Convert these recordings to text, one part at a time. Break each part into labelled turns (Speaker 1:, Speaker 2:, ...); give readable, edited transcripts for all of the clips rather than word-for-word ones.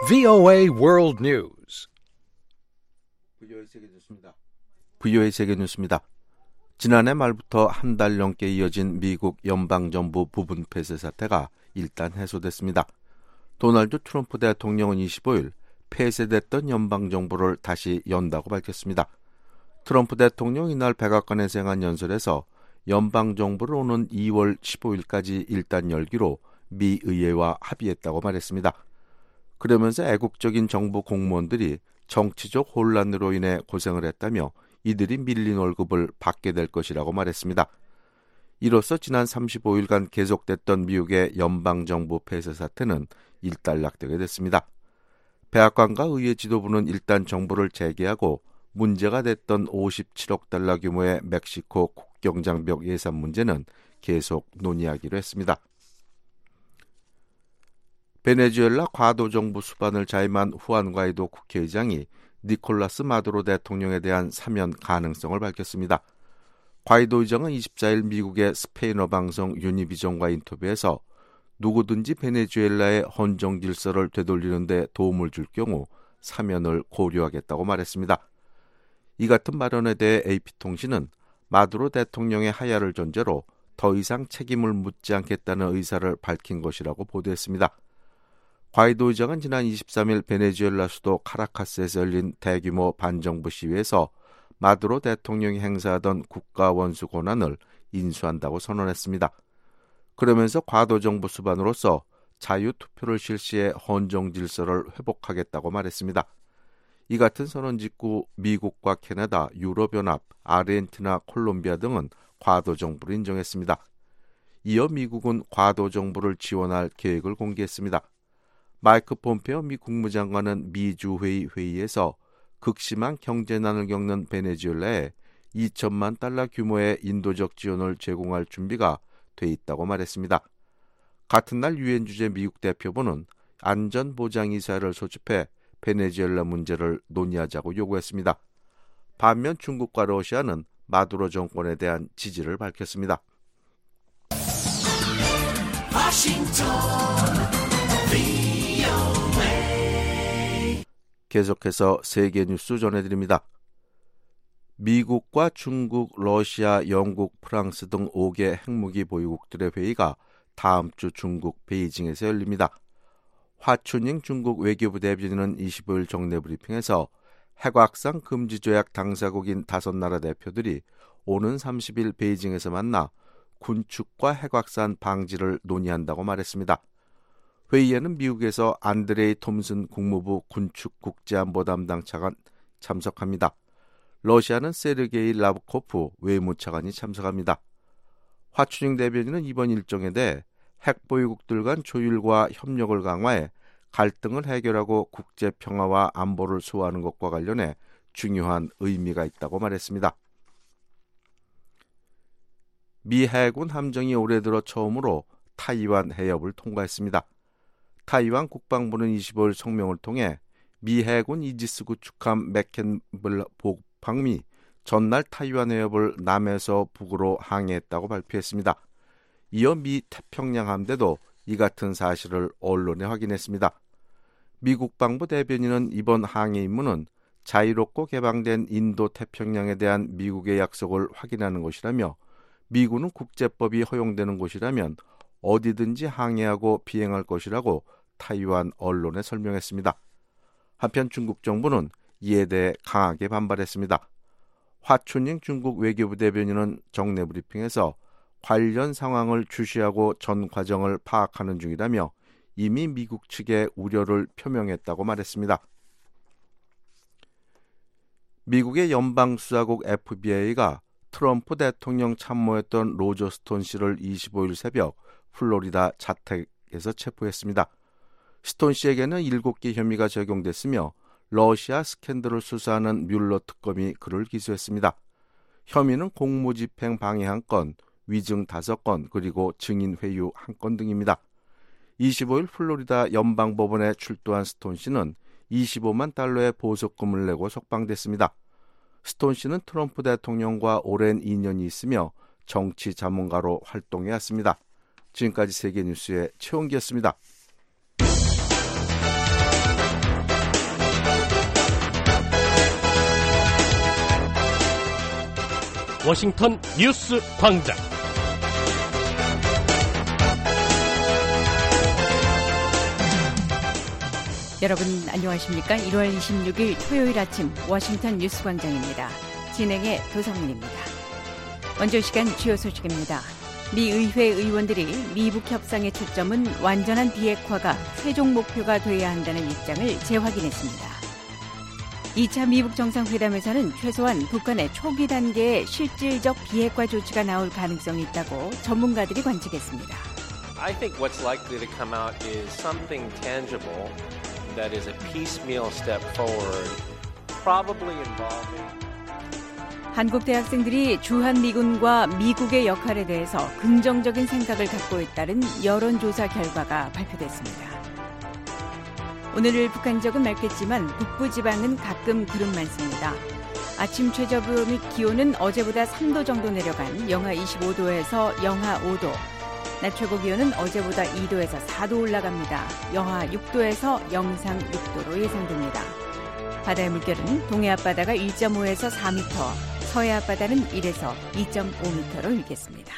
Speaker 1: VOA World News.
Speaker 2: VOA 세계 뉴스입니다. 지난해 말부터 한 달 넘게 이어진 미국 연방정부 부분 폐쇄 사태가 일단 해소됐습니다. 도널드 트럼프 대통령은 25일 폐쇄됐던 연방정부를 다시 연다고 밝혔습니다. 트럼프 대통령이 이날 백악관에서 행한 연설에서 연방정부를 오는 2월 15일까지 일단 열기로 미 의회와 합의했다고 말했습니다. 그러면서 애국적인 정부 공무원들이 정치적 혼란으로 인해 고생을 했다며 이들이 밀린 월급을 받게 될 것이라고 말했습니다. 이로써 지난 35일간 계속됐던 미국의 연방정부 폐쇄 사태는 일단락되게 됐습니다. 백악관과 의회 지도부는 일단 정부를 재개하고 문제가 됐던 57억 달러 규모의 멕시코 국경장벽 예산 문제는 계속 논의하기로 했습니다. 베네수엘라 과도정부 수반을 자임한 후안 과이도 국회의장이 니콜라스 마두로 대통령에 대한 사면 가능성을 밝혔습니다. 과이도 의장은 24일 미국의 스페인어 방송 유니비전과 인터뷰에서 누구든지 베네수엘라의 헌정 질서를 되돌리는 데 도움을 줄 경우 사면을 고려하겠다고 말했습니다. 이 같은 발언에 대해 AP통신은 마두로 대통령의 하야를 전제로 더 이상 책임을 묻지 않겠다는 의사를 밝힌 것이라고 보도했습니다. 과이도 의장은 지난 23일 베네수엘라 수도 카라카스에서 열린 대규모 반정부 시위에서 마두로 대통령이 행사하던 국가 원수 권한을 인수한다고 선언했습니다. 그러면서 과도정부 수반으로서 자유투표를 실시해 헌정 질서를 회복하겠다고 말했습니다. 이 같은 선언 직후 미국과 캐나다, 유럽연합, 아르헨티나, 콜롬비아 등은 과도정부를 인정했습니다. 이어 미국은 과도정부를 지원할 계획을 공개했습니다. 마이크 폼페오 미 국무장관은 미주회의 회의에서 극심한 경제난을 겪는 베네수엘라에 2천만 달러 규모의 인도적 지원을 제공할 준비가 돼 있다고 말했습니다. 같은 날 유엔 주재 미국 대표부는 안전보장이사를 소집해 베네수엘라 문제를 논의하자고 요구했습니다. 반면 중국과 러시아는 마두로 정권에 대한 지지를 밝혔습니다. 계속해서 세계 뉴스 전해드립니다. 미국과 중국, 러시아, 영국, 프랑스 등 5개 핵무기 보유국들의 회의가 다음 주 중국 베이징에서 열립니다. 화춘잉 중국 외교부 대변인은 25일 정례 브리핑에서 핵확산 금지 조약 당사국인 5나라 대표들이 오는 30일 베이징에서 만나 군축과 핵확산 방지를 논의한다고 말했습니다. 회의에는 미국에서 안드레이 톰슨 국무부 군축 국제안보 담당차관 참석합니다. 러시아는 세르게이 라브코프 외무차관이 참석합니다. 화춘잉 대변인은 이번 일정에 대해 핵보유국들 간 조율과 협력을 강화해 갈등을 해결하고 국제 평화와 안보를 수호하는 것과 관련해 중요한 의미가 있다고 말했습니다. 미 해군 함정이 올해 들어 처음으로 타이완 해협을 통과했습니다. 타이완 국방부는 25일 성명을 통해 미 해군 이지스 구축함 맥켄블 복방미 전날 타이완 해협을 남에서 북으로 항해했다고 발표했습니다. 이어 미 태평양 함대도 이 같은 사실을 언론에 확인했습니다. 미 국방부 대변인은 이번 항해 임무는 자유롭고 개방된 인도 태평양에 대한 미국의 약속을 확인하는 것이라며 미군은 국제법이 허용되는 곳이라면 어디든지 항해하고 비행할 것이라고 타이완 언론에 설명했습니다. 한편 중국 정부는 이에 대해 강하게 반발했습니다. 화춘잉 중국 외교부 대변인은 정례 브리핑에서 관련 상황을 주시하고 전 과정을 파악하는 중이라며 이미 미국 측에 우려를 표명했다고 말했습니다. 미국의 연방수사국 FBI가 트럼프 대통령 참모했던 로저 스톤 씨를 25일 새벽 플로리다 자택에서 체포했습니다. 스톤 씨에게는 7개 혐의가 적용됐으며 러시아 스캔들을 수사하는 뮬러 특검이 그를 기소했습니다. 혐의는 공무집행 방해 1건, 위증 5건, 그리고 증인 회유 1건 등입니다. 25일 플로리다 연방법원에 출두한 스톤 씨는 25만 달러의 보석금을 내고 석방됐습니다. 스톤 씨는 트럼프 대통령과 오랜 인연이 있으며 정치 자문가로 활동해왔습니다. 지금까지 세계뉴스의 최원기였습니다.
Speaker 1: 워싱턴 뉴스 광장.
Speaker 3: 여러분 안녕하십니까? 1월 26일 토요일 아침 워싱턴 뉴스 광장입니다. 진행의 도성민입니다. 먼저 시간 주요 소식입니다. 미 의회 의원들이 미북 협상의 초점은 완전한 비핵화가 최종 목표가 돼야 한다는 입장을 재확인했습니다. 2차 미북 정상회담에서는 최소한 북한의 초기 단계의 실질적 비핵화 조치가 나올 가능성이 있다고 전문가들이 관측했습니다.
Speaker 4: I think what's likely to come out is something tangible that is a piecemeal step forward, probably involving
Speaker 3: 한국 대학생들이 주한미군과 미국의 역할에 대해서 긍정적인 생각을 갖고 있다는 여론조사 결과가 발표됐습니다. 오늘 북한 지역은 맑겠지만 북부 지방은 가끔 구름 많습니다. 아침 최저 기온은 어제보다 3도 정도 내려간 영하 25도에서 영하 5도, 낮 최고 기온은 어제보다 2도에서 4도 올라갑니다. 영하 6도에서 영상 6도로 예상됩니다. 바다의 물결은 동해 앞바다가 1.5에서 4m, 서해 앞바다는 1에서 2.5m로 일겠습니다.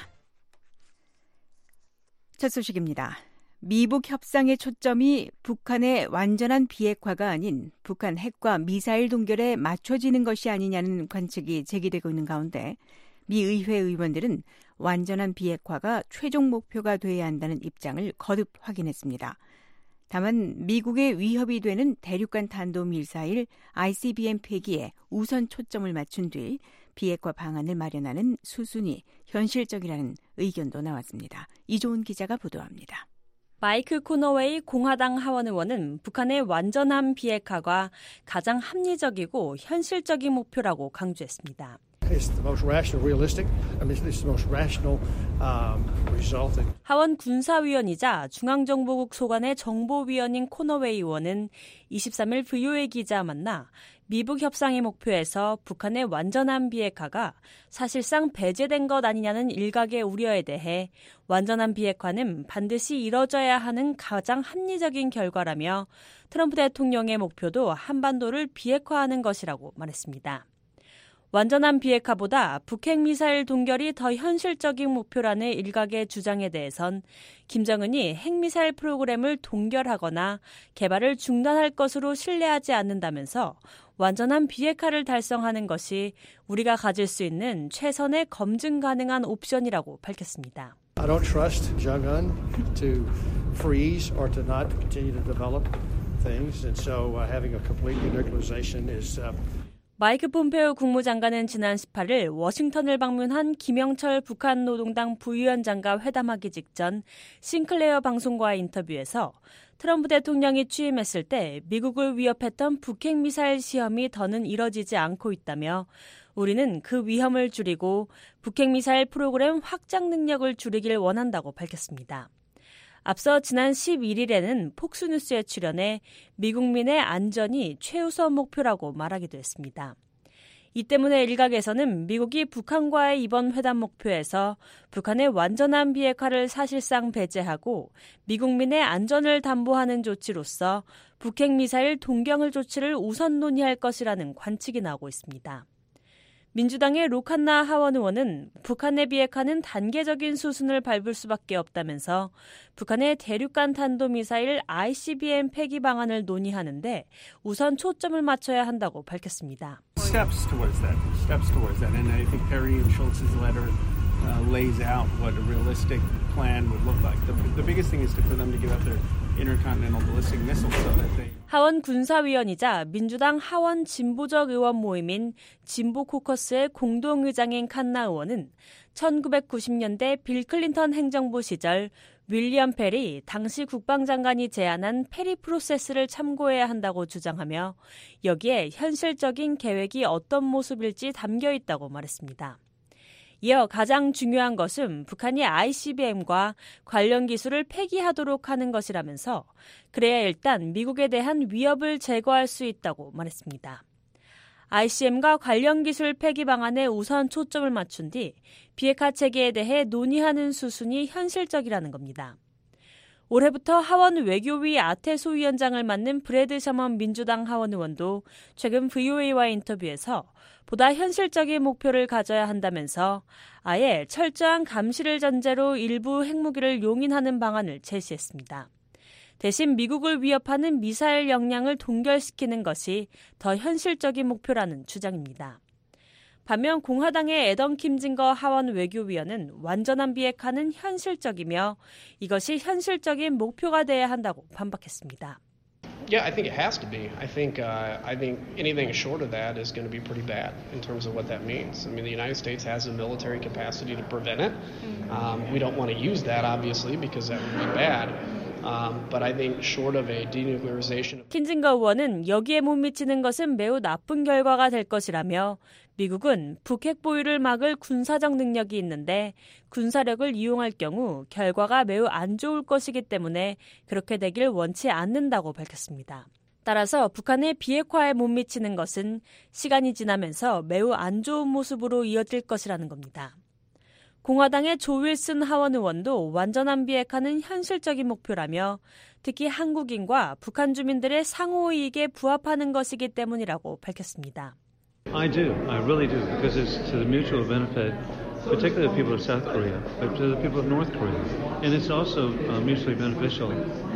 Speaker 3: 첫 소식입니다. 미북 협상의 초점이 북한의 완전한 비핵화가 아닌 북한 핵과 미사일 동결에 맞춰지는 것이 아니냐는 관측이 제기되고 있는 가운데 미 의회 의원들은 완전한 비핵화가 최종 목표가 돼야 한다는 입장을 거듭 확인했습니다. 다만 미국의 위협이 되는 대륙간 탄도미사일 ICBM 폐기에 우선 초점을 맞춘 뒤 비핵화 방안을 마련하는 수순이 현실적이라는 의견도 나왔습니다. 이조은 기자가 보도합니다.
Speaker 5: 마이크 코너웨이 공화당 하원 의원은 북한의 완전한 비핵화가 가장 합리적이고 현실적인 목표라고 강조했습니다. 하원 군사위원이자 중앙정보국 소관의 정보위원인 코너웨이 의원은 23일 VOA 기자와 만나 미북 협상의 목표에서 북한의 완전한 비핵화가 사실상 배제된 것 아니냐는 일각의 우려에 대해 완전한 비핵화는 반드시 이뤄져야 하는 가장 합리적인 결과라며 트럼프 대통령의 목표도 한반도를 비핵화하는 것이라고 말했습니다. 완전한 비핵화보다 북핵미사일 동결이 더 현실적인 목표라는 일각의 주장에 대해선 김정은이 핵미사일 프로그램을 동결하거나 개발을 중단할 것으로 신뢰하지 않는다면서 완전한 비핵화를 달성하는 것이 우리가 가질 수 있는 최선의 검증 가능한 옵션이라고 밝혔습니다.
Speaker 6: I don't trust Jong-un to freeze or to not continue to develop things, and so having a complete denuclearization is
Speaker 5: 마이크 폼페오 국무장관은 지난 18일 워싱턴을 방문한 김영철 북한 노동당 부위원장과 회담하기 직전 싱클레어 방송과의 인터뷰에서 트럼프 대통령이 취임했을 때 미국을 위협했던 북핵미사일 시험이 더는 이뤄지지 않고 있다며 우리는 그 위험을 줄이고 북핵미사일 프로그램 확장 능력을 줄이길 원한다고 밝혔습니다. 앞서 지난 11일에는 폭스뉴스에 출연해 미국민의 안전이 최우선 목표라고 말하기도 했습니다. 이 때문에 일각에서는 미국이 북한과의 이번 회담 목표에서 북한의 완전한 비핵화를 사실상 배제하고 미국민의 안전을 담보하는 조치로서 북핵미사일 동결 조치를 우선 논의할 것이라는 관측이 나오고 있습니다. 민주당의 로칸나 하원 의원은 북한의 비핵화는 단계적인 수순을 밟을 수밖에 없다면서 북한의 대륙간 탄도미사일 ICBM 폐기 방안을 논의하는데 우선 초점을 맞춰야 한다고 밝혔습니다.
Speaker 7: Steps towards that. And I think Perry and Schultz's letter lays out what a realistic plan would look like. The biggest thing is for them to give up their intercontinental ballistic missiles so that they
Speaker 5: 하원 군사위원이자 민주당 하원 진보적 의원 모임인 진보 코커스의 공동의장인 칸나 의원은 1990년대 빌 클린턴 행정부 시절 윌리엄 페리 당시 국방장관이 제안한 페리 프로세스를 참고해야 한다고 주장하며 여기에 현실적인 계획이 어떤 모습일지 담겨 있다고 말했습니다. 이어 가장 중요한 것은 북한이 ICBM과 관련 기술을 폐기하도록 하는 것이라면서 그래야 일단 미국에 대한 위협을 제거할 수 있다고 말했습니다. ICBM과 관련 기술 폐기 방안에 우선 초점을 맞춘 뒤 비핵화 체계에 대해 논의하는 수순이 현실적이라는 겁니다. 올해부터 하원 외교위 아태소 위원장을 맡는 브래드 셔먼 민주당 하원 의원도 최근 VOA와의 인터뷰에서 보다 현실적인 목표를 가져야 한다면서 아예 철저한 감시를 전제로 일부 핵무기를 용인하는 방안을 제시했습니다. 대신 미국을 위협하는 미사일 역량을 동결시키는 것이 더 현실적인 목표라는 주장입니다. 반면 공화당의 애덤 킴징거 하원 외교위원은 완전한 비핵화는 현실적이며 이것이 현실적인 목표가 돼야 한다고 반박했습니다.
Speaker 8: Yeah, I think it has to be. I think anything short of that is going to be pretty bad in terms of what that means. I mean, the United States has the military capacity to prevent it. We don't want to use that, obviously, because that would be bad. But I think short of a denuclearization. 킨징거
Speaker 5: 의원은 여기에 못 미치는 것은 매우 나쁜 결과가 될 것이라며 미국은 북핵 보유를 막을 군사적 능력이 있는데 군사력을 이용할 경우 결과가 매우 안 좋을 것이기 때문에 그렇게 되길 원치 않는다고 밝혔습니다. 따라서 북한의 비핵화에 못 미치는 것은 시간이 지나면서 매우 안 좋은 모습으로 이어질 것이라는 겁니다. 공화당의 조 윌슨 하원 의원도 완전한 비핵화는 현실적인 목표라며 특히 한국인과 북한 주민들의 상호이익에 부합하는 것이기 때문이라고 밝혔습니다.
Speaker 9: I do. I really do. Because it's to the mutual benefit, particularly the people of South Korea, but to the people of North Korea. And it's also mutually beneficial.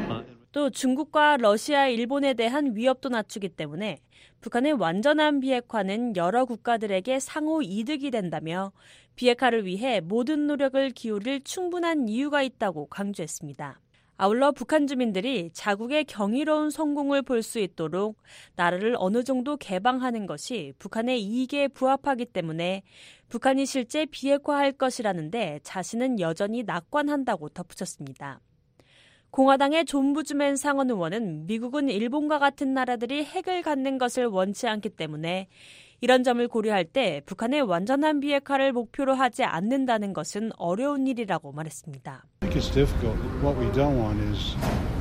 Speaker 5: 또 중국과 러시아, 일본에 대한 위협도 낮추기 때문에 북한의 완전한 비핵화는 여러 국가들에게 상호 이득이 된다며 비핵화를 위해 모든 노력을 기울일 충분한 이유가 있다고 강조했습니다. 아울러 북한 주민들이 자국의 경이로운 성공을 볼 수 있도록 나라를 어느 정도 개방하는 것이 북한의 이익에 부합하기 때문에 북한이 실제 비핵화할 것이라는데 자신은 여전히 낙관한다고 덧붙였습니다. 공화당의 존 부즈맨 상원 의원은 미국은 일본과 같은 나라들이 핵을 갖는 것을 원치 않기 때문에 이런 점을 고려할 때 북한의 완전한 비핵화를 목표로 하지 않는다는 것은 어려운 일이라고 말했습니다.
Speaker 6: I think it's difficult. What we don't want is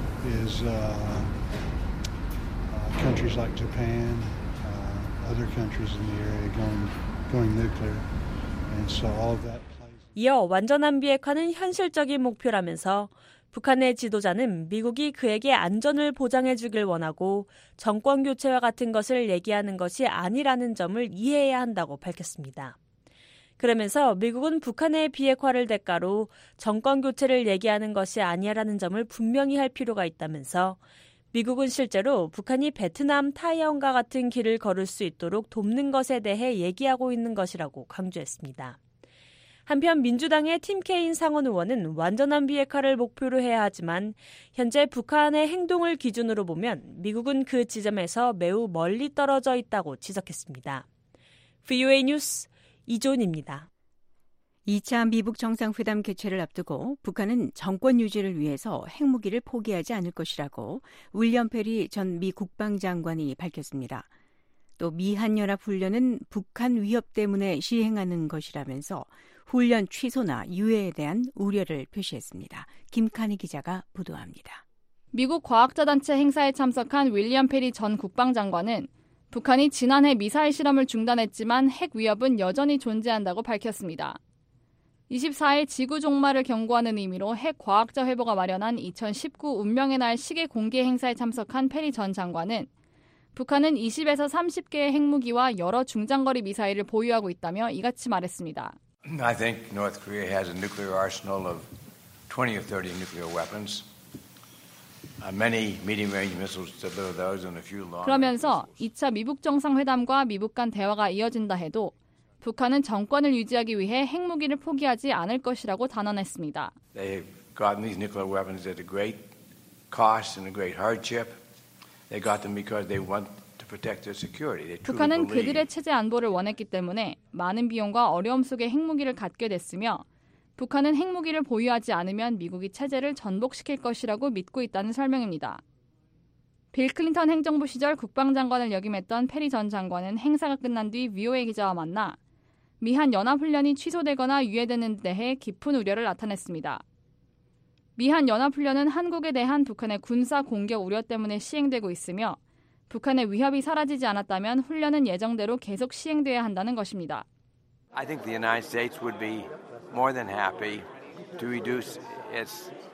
Speaker 6: countries like Japan, other countries in the area going nuclear, and so all of that.
Speaker 5: 이어 완전한 비핵화는 현실적인 목표라면서 북한의 지도자는 미국이 그에게 안전을 보장해 주길 원하고 정권 교체와 같은 것을 얘기하는 것이 아니라는 점을 이해해야 한다고 밝혔습니다. 그러면서 미국은 북한의 비핵화를 대가로 정권 교체를 얘기하는 것이 아니라는 점을 분명히 할 필요가 있다면서 미국은 실제로 북한이 베트남, 타이완과 같은 길을 걸을 수 있도록 돕는 것에 대해 얘기하고 있는 것이라고 강조했습니다. 한편 민주당의 팀 케인 상원 의원은 완전한 비핵화를 목표로 해야 하지만 현재 북한의 행동을 기준으로 보면 미국은 그 지점에서 매우 멀리 떨어져 있다고 지적했습니다. VOA 뉴스 이존입니다.
Speaker 3: 2차 미북 정상회담 개최를 앞두고 북한은 정권 유지를 위해서 핵무기를 포기하지 않을 것이라고 윌리엄 페리 전 미 국방장관이 밝혔습니다. 또 미한연합훈련은 북한 위협 때문에 시행하는 것이라면서 훈련 취소나 유예에 대한 우려를 표시했습니다. 김칸희 기자가 보도합니다.
Speaker 10: 미국 과학자단체 행사에 참석한 윌리엄 페리 전 국방장관은 북한이 지난해 미사일 실험을 중단했지만 핵 위협은 여전히 존재한다고 밝혔습니다. 24일 지구 종말을 경고하는 의미로 핵 과학자 회보가 마련한 2019 운명의 날 시계 공개 행사에 참석한 페리 전 장관은 북한은 20에서 30개의 핵무기와 여러 중장거리 미사일을 보유하고 있다며 이같이 말했습니다.
Speaker 11: I think North Korea has a nuclear arsenal of 20 or 30 nuclear weapons. Many medium-range missiles deliver those and a few long.
Speaker 10: 그러면서 2차 미북 정상회담과 미북 간 대화가 이어진다 해도 북한은 정권을 유지하기 위해 핵무기를 포기하지 않을 것이라고 단언했습니다.
Speaker 11: They've gotten these nuclear weapons at a great cost and a great hardship. They got them because they want to protect their security.
Speaker 10: 북한은 그들의 체제 안보를 원했기 때문에 많은 비용과 어려움 속에 핵무기를 갖게 됐으며 북한은 핵무기를 보유하지 않으면 미국이 체제를 전복시킬 것이라고 믿고 있다는 설명입니다. 빌 클린턴 행정부 시절 국방장관을 역임했던 페리 전 장관은 행사가 끝난 뒤 VOA 기자와 만나 미한 연합훈련이 취소되거나 유예되는 데 대해 깊은 우려를 나타냈습니다. 미한 연합훈련은 한국에 대한 북한의 군사 공격 우려 때문에 시행되고 있으며 북한의 위협이 사라지지 않았다면 훈련은 예정대로 계속 시행돼야 한다는 것입니다.
Speaker 11: I think the United States would be more than happy to reduce its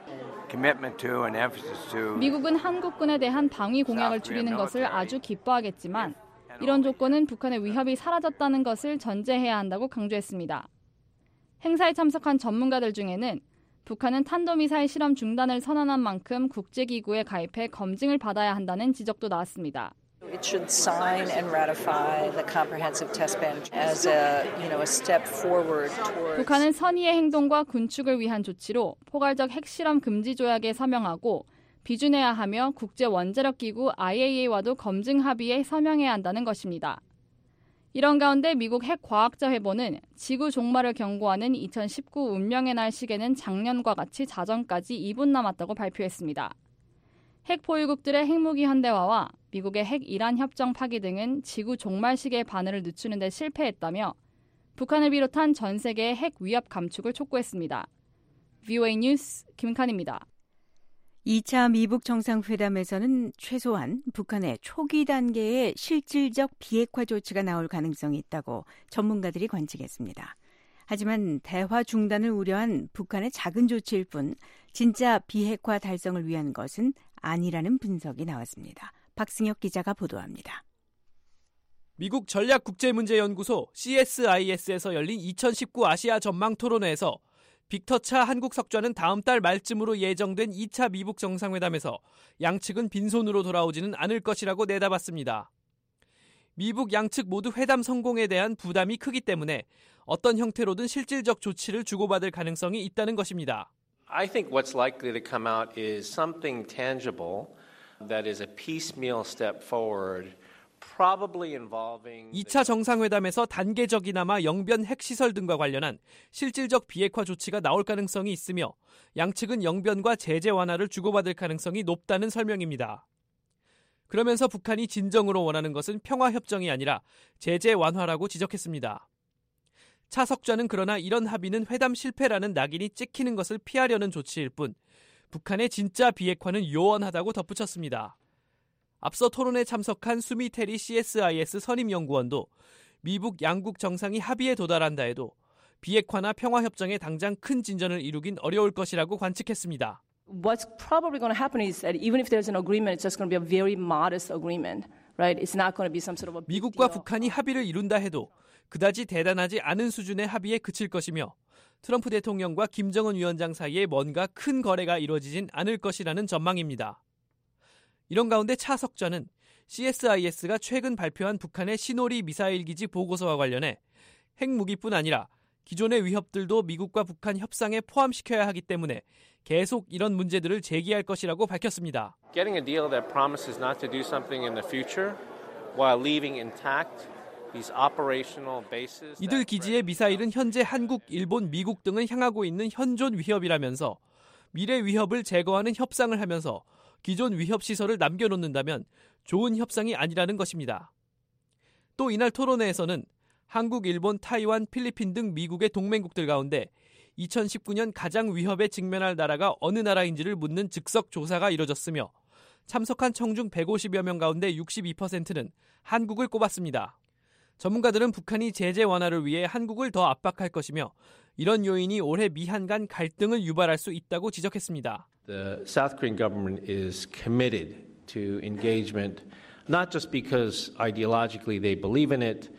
Speaker 11: commitment to and emphasis to.
Speaker 10: 미국은 한국군에 대한 방위 공약을 줄이는 것을 아주 기뻐하겠지만 이런 조건은 북한의 위협이 사라졌다는 것을 전제해야 한다고 강조했습니다. 행사에 참석한 전문가들 중에는 북한은 탄도미사일 실험 중단을 선언한 만큼 국제기구에 가입해 검증을 받아야 한다는 지적도 나왔습니다.
Speaker 12: It should sign and ratify the comprehensive test ban as a step forward towards.
Speaker 10: 북한은 선의의 행동과 군축을 위한 조치로 포괄적 핵실험 금지 조약에 서명하고 비준해야 하며 국제 원자력 기구 IAEA와도 검증 합의에 서명해야 한다는 것입니다. 이런 가운데 미국 핵과학자 회보는 지구 종말을 경고하는 2019 운명의 날 시계는 작년과 같이 자정까지 2분 남았다고 발표했습니다. 핵 보유국들의 핵무기 현대화와 미국의 핵 이란 협정 파기 등은 지구 종말 시계의 바늘을 늦추는 데 실패했다며 북한을 비롯한 전 세계의 핵 위협 감축을 촉구했습니다. VOA 뉴스 김칸입니다.
Speaker 3: 2차 미북 정상회담에서는 최소한 북한의 초기 단계의 실질적 비핵화 조치가 나올 가능성이 있다고 전문가들이 관측했습니다. 하지만 대화 중단을 우려한 북한의 작은 조치일 뿐 진짜 비핵화 달성을 위한 것은 아니라는 분석이 나왔습니다. 박승혁 기자가 보도합니다.
Speaker 1: 미국 전략국제문제연구소 CSIS에서 열린 2019 아시아 전망 토론회에서 빅터 차 한국 석좌는 다음 달 말쯤으로 예정된 2차 미북 정상회담에서 양측은 빈손으로 돌아오지는 않을 것이라고 내다봤습니다. 미북 양측 모두 회담 성공에 대한 부담이 크기 때문에 어떤 형태로든 실질적 조치를 주고받을 가능성이 있다는 것입니다.
Speaker 4: I think what's likely to come out is something tangible that is a piecemeal step forward.
Speaker 1: 2차 정상회담에서 단계적이나마 영변 핵시설 등과 관련한 실질적 비핵화 조치가 나올 가능성이 있으며 양측은 영변과 제재 완화를 주고받을 가능성이 높다는 설명입니다. 그러면서 북한이 진정으로 원하는 것은 평화협정이 아니라 제재 완화라고 지적했습니다. 차 석좌는 그러나 이런 합의는 회담 실패라는 낙인이 찍히는 것을 피하려는 조치일 뿐 북한의 진짜 비핵화는 요원하다고 덧붙였습니다. 앞서 토론에 참석한 수미 테리 CSIS 선임연구원도 미북 양국 정상이 합의에 도달한다 해도 비핵화나 평화협정에 당장 큰 진전을 이루긴 어려울 것이라고 관측했습니다.
Speaker 13: What's probably going to happen is that even if there's an agreement, it's just going to be a very modest agreement, right? It's not going to be some sort of a big
Speaker 1: 미국과
Speaker 13: deal.
Speaker 1: 북한이 합의를 이룬다 해도 그다지 대단하지 않은 수준의 합의에 그칠 것이며 트럼프 대통령과 김정은 위원장 사이에 뭔가 큰 거래가 이루어지진 않을 것이라는 전망입니다. 이런 가운데 차 석좌는 CSIS가 최근 발표한 북한의 시노리 미사일 기지 보고서와 관련해 핵무기뿐 아니라 기존의 위협들도 미국과 북한 협상에 포함시켜야 하기 때문에 계속 이런 문제들을 제기할 것이라고 밝혔습니다.
Speaker 4: Getting a deal that promises not to do something in the future while leaving intact these operational bases.
Speaker 1: 이들 기지의 미사일은 현재 한국, 일본, 미국 등을 향하고 있는 현존 위협이라면서 미래 위협을 제거하는 협상을 하면서 기존 위협 시설을 남겨놓는다면 좋은 협상이 아니라는 것입니다. 또 이날 토론회에서는 한국, 일본, 타이완, 필리핀 등 미국의 동맹국들 가운데 2019년 가장 위협에 직면할 나라가 어느 나라인지를 묻는 즉석 조사가 이뤄졌으며 참석한 청중 150여 명 가운데 62%는 한국을 꼽았습니다. 전문가들은 북한이 제재 완화를 위해 한국을 더 압박할 것이며 이런 요인이 올해 미한 간 갈등을 유발할 수 있다고 지적했습니다.
Speaker 4: The South Korean government is committed to engagement, not just because ideologically they believe in it.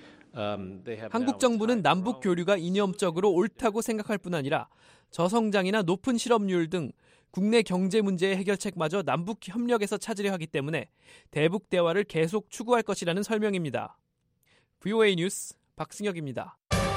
Speaker 1: 한국 정부는 남북 교류가 이념적으로 옳다고 생각할 뿐 아니라 저성장이나 높은 실업률 등 국내 경제 문제의 해결책마저 남북 협력에서 찾으려 하기 때문에 대북 대화를 계속 추구할 것이라는 설명입니다. VOA 뉴스 박승혁입니다.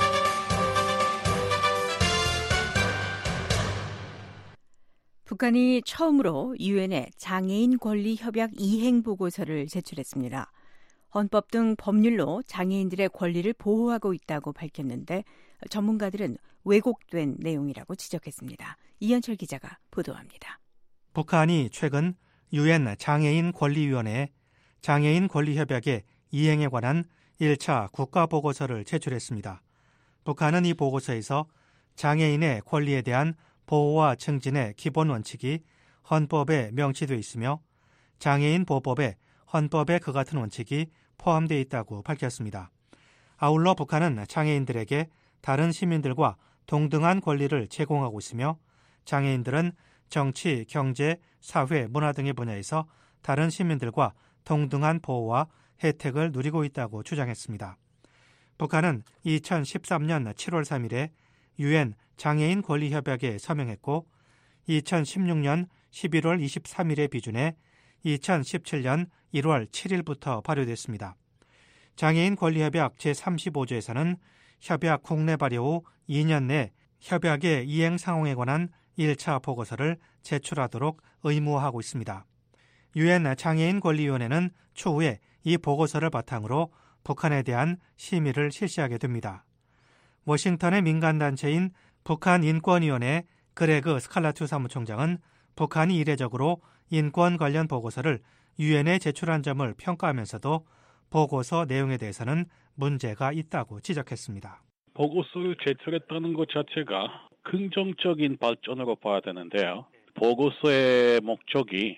Speaker 3: 북한이 처음으로 유엔에 장애인 권리 협약 이행 보고서를 제출했습니다. 헌법 등 법률로 장애인들의 권리를 보호하고 있다고 밝혔는데 전문가들은 왜곡된 내용이라고 지적했습니다. 이현철 기자가 보도합니다.
Speaker 14: 북한이 최근 유엔 장애인 권리위원회에 장애인 권리 협약의 이행에 관한 1차 국가보고서를 제출했습니다. 북한은 이 보고서에서 장애인의 권리에 대한 보호와 증진의 기본 원칙이 헌법에 명시되어 있으며 장애인 보호법에 헌법에 그 같은 원칙이 포함되어 있다고 밝혔습니다. 아울러 북한은 장애인들에게 다른 시민들과 동등한 권리를 제공하고 있으며 장애인들은 정치, 경제, 사회, 문화 등의 분야에서 다른 시민들과 동등한 보호와 혜택을 누리고 있다고 주장했습니다. 북한은 2013년 7월 3일에 유엔 장애인 권리협약에 서명했고 2016년 11월 23일에 비준해 2017년 1월 7일부터 발효됐습니다. 장애인 권리협약 제35조에서는 협약 국내 발효 후 2년 내 협약의 이행 상황에 관한 1차 보고서를 제출하도록 의무화하고 있습니다. 유엔 장애인 권리위원회는 추후에 이 보고서를 바탕으로 북한에 대한 심의를 실시하게 됩니다. 워싱턴의 민간단체인 북한인권위원회 그레그 스칼라투 사무총장은 북한이 이례적으로 인권 관련 보고서를 유엔에 제출한 점을 평가하면서도 보고서 내용에 대해서는 문제가 있다고 지적했습니다.
Speaker 15: 보고서를 제출했다는 것 자체가 긍정적인 발전으로 봐야 되는데요. 보고서의 목적이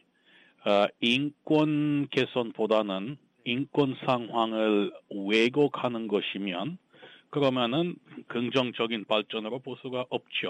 Speaker 15: 인권 개선보다는 인권 상황을 왜곡하는 것이면 그러면은 긍정적인 발전으로 볼 수가 없죠.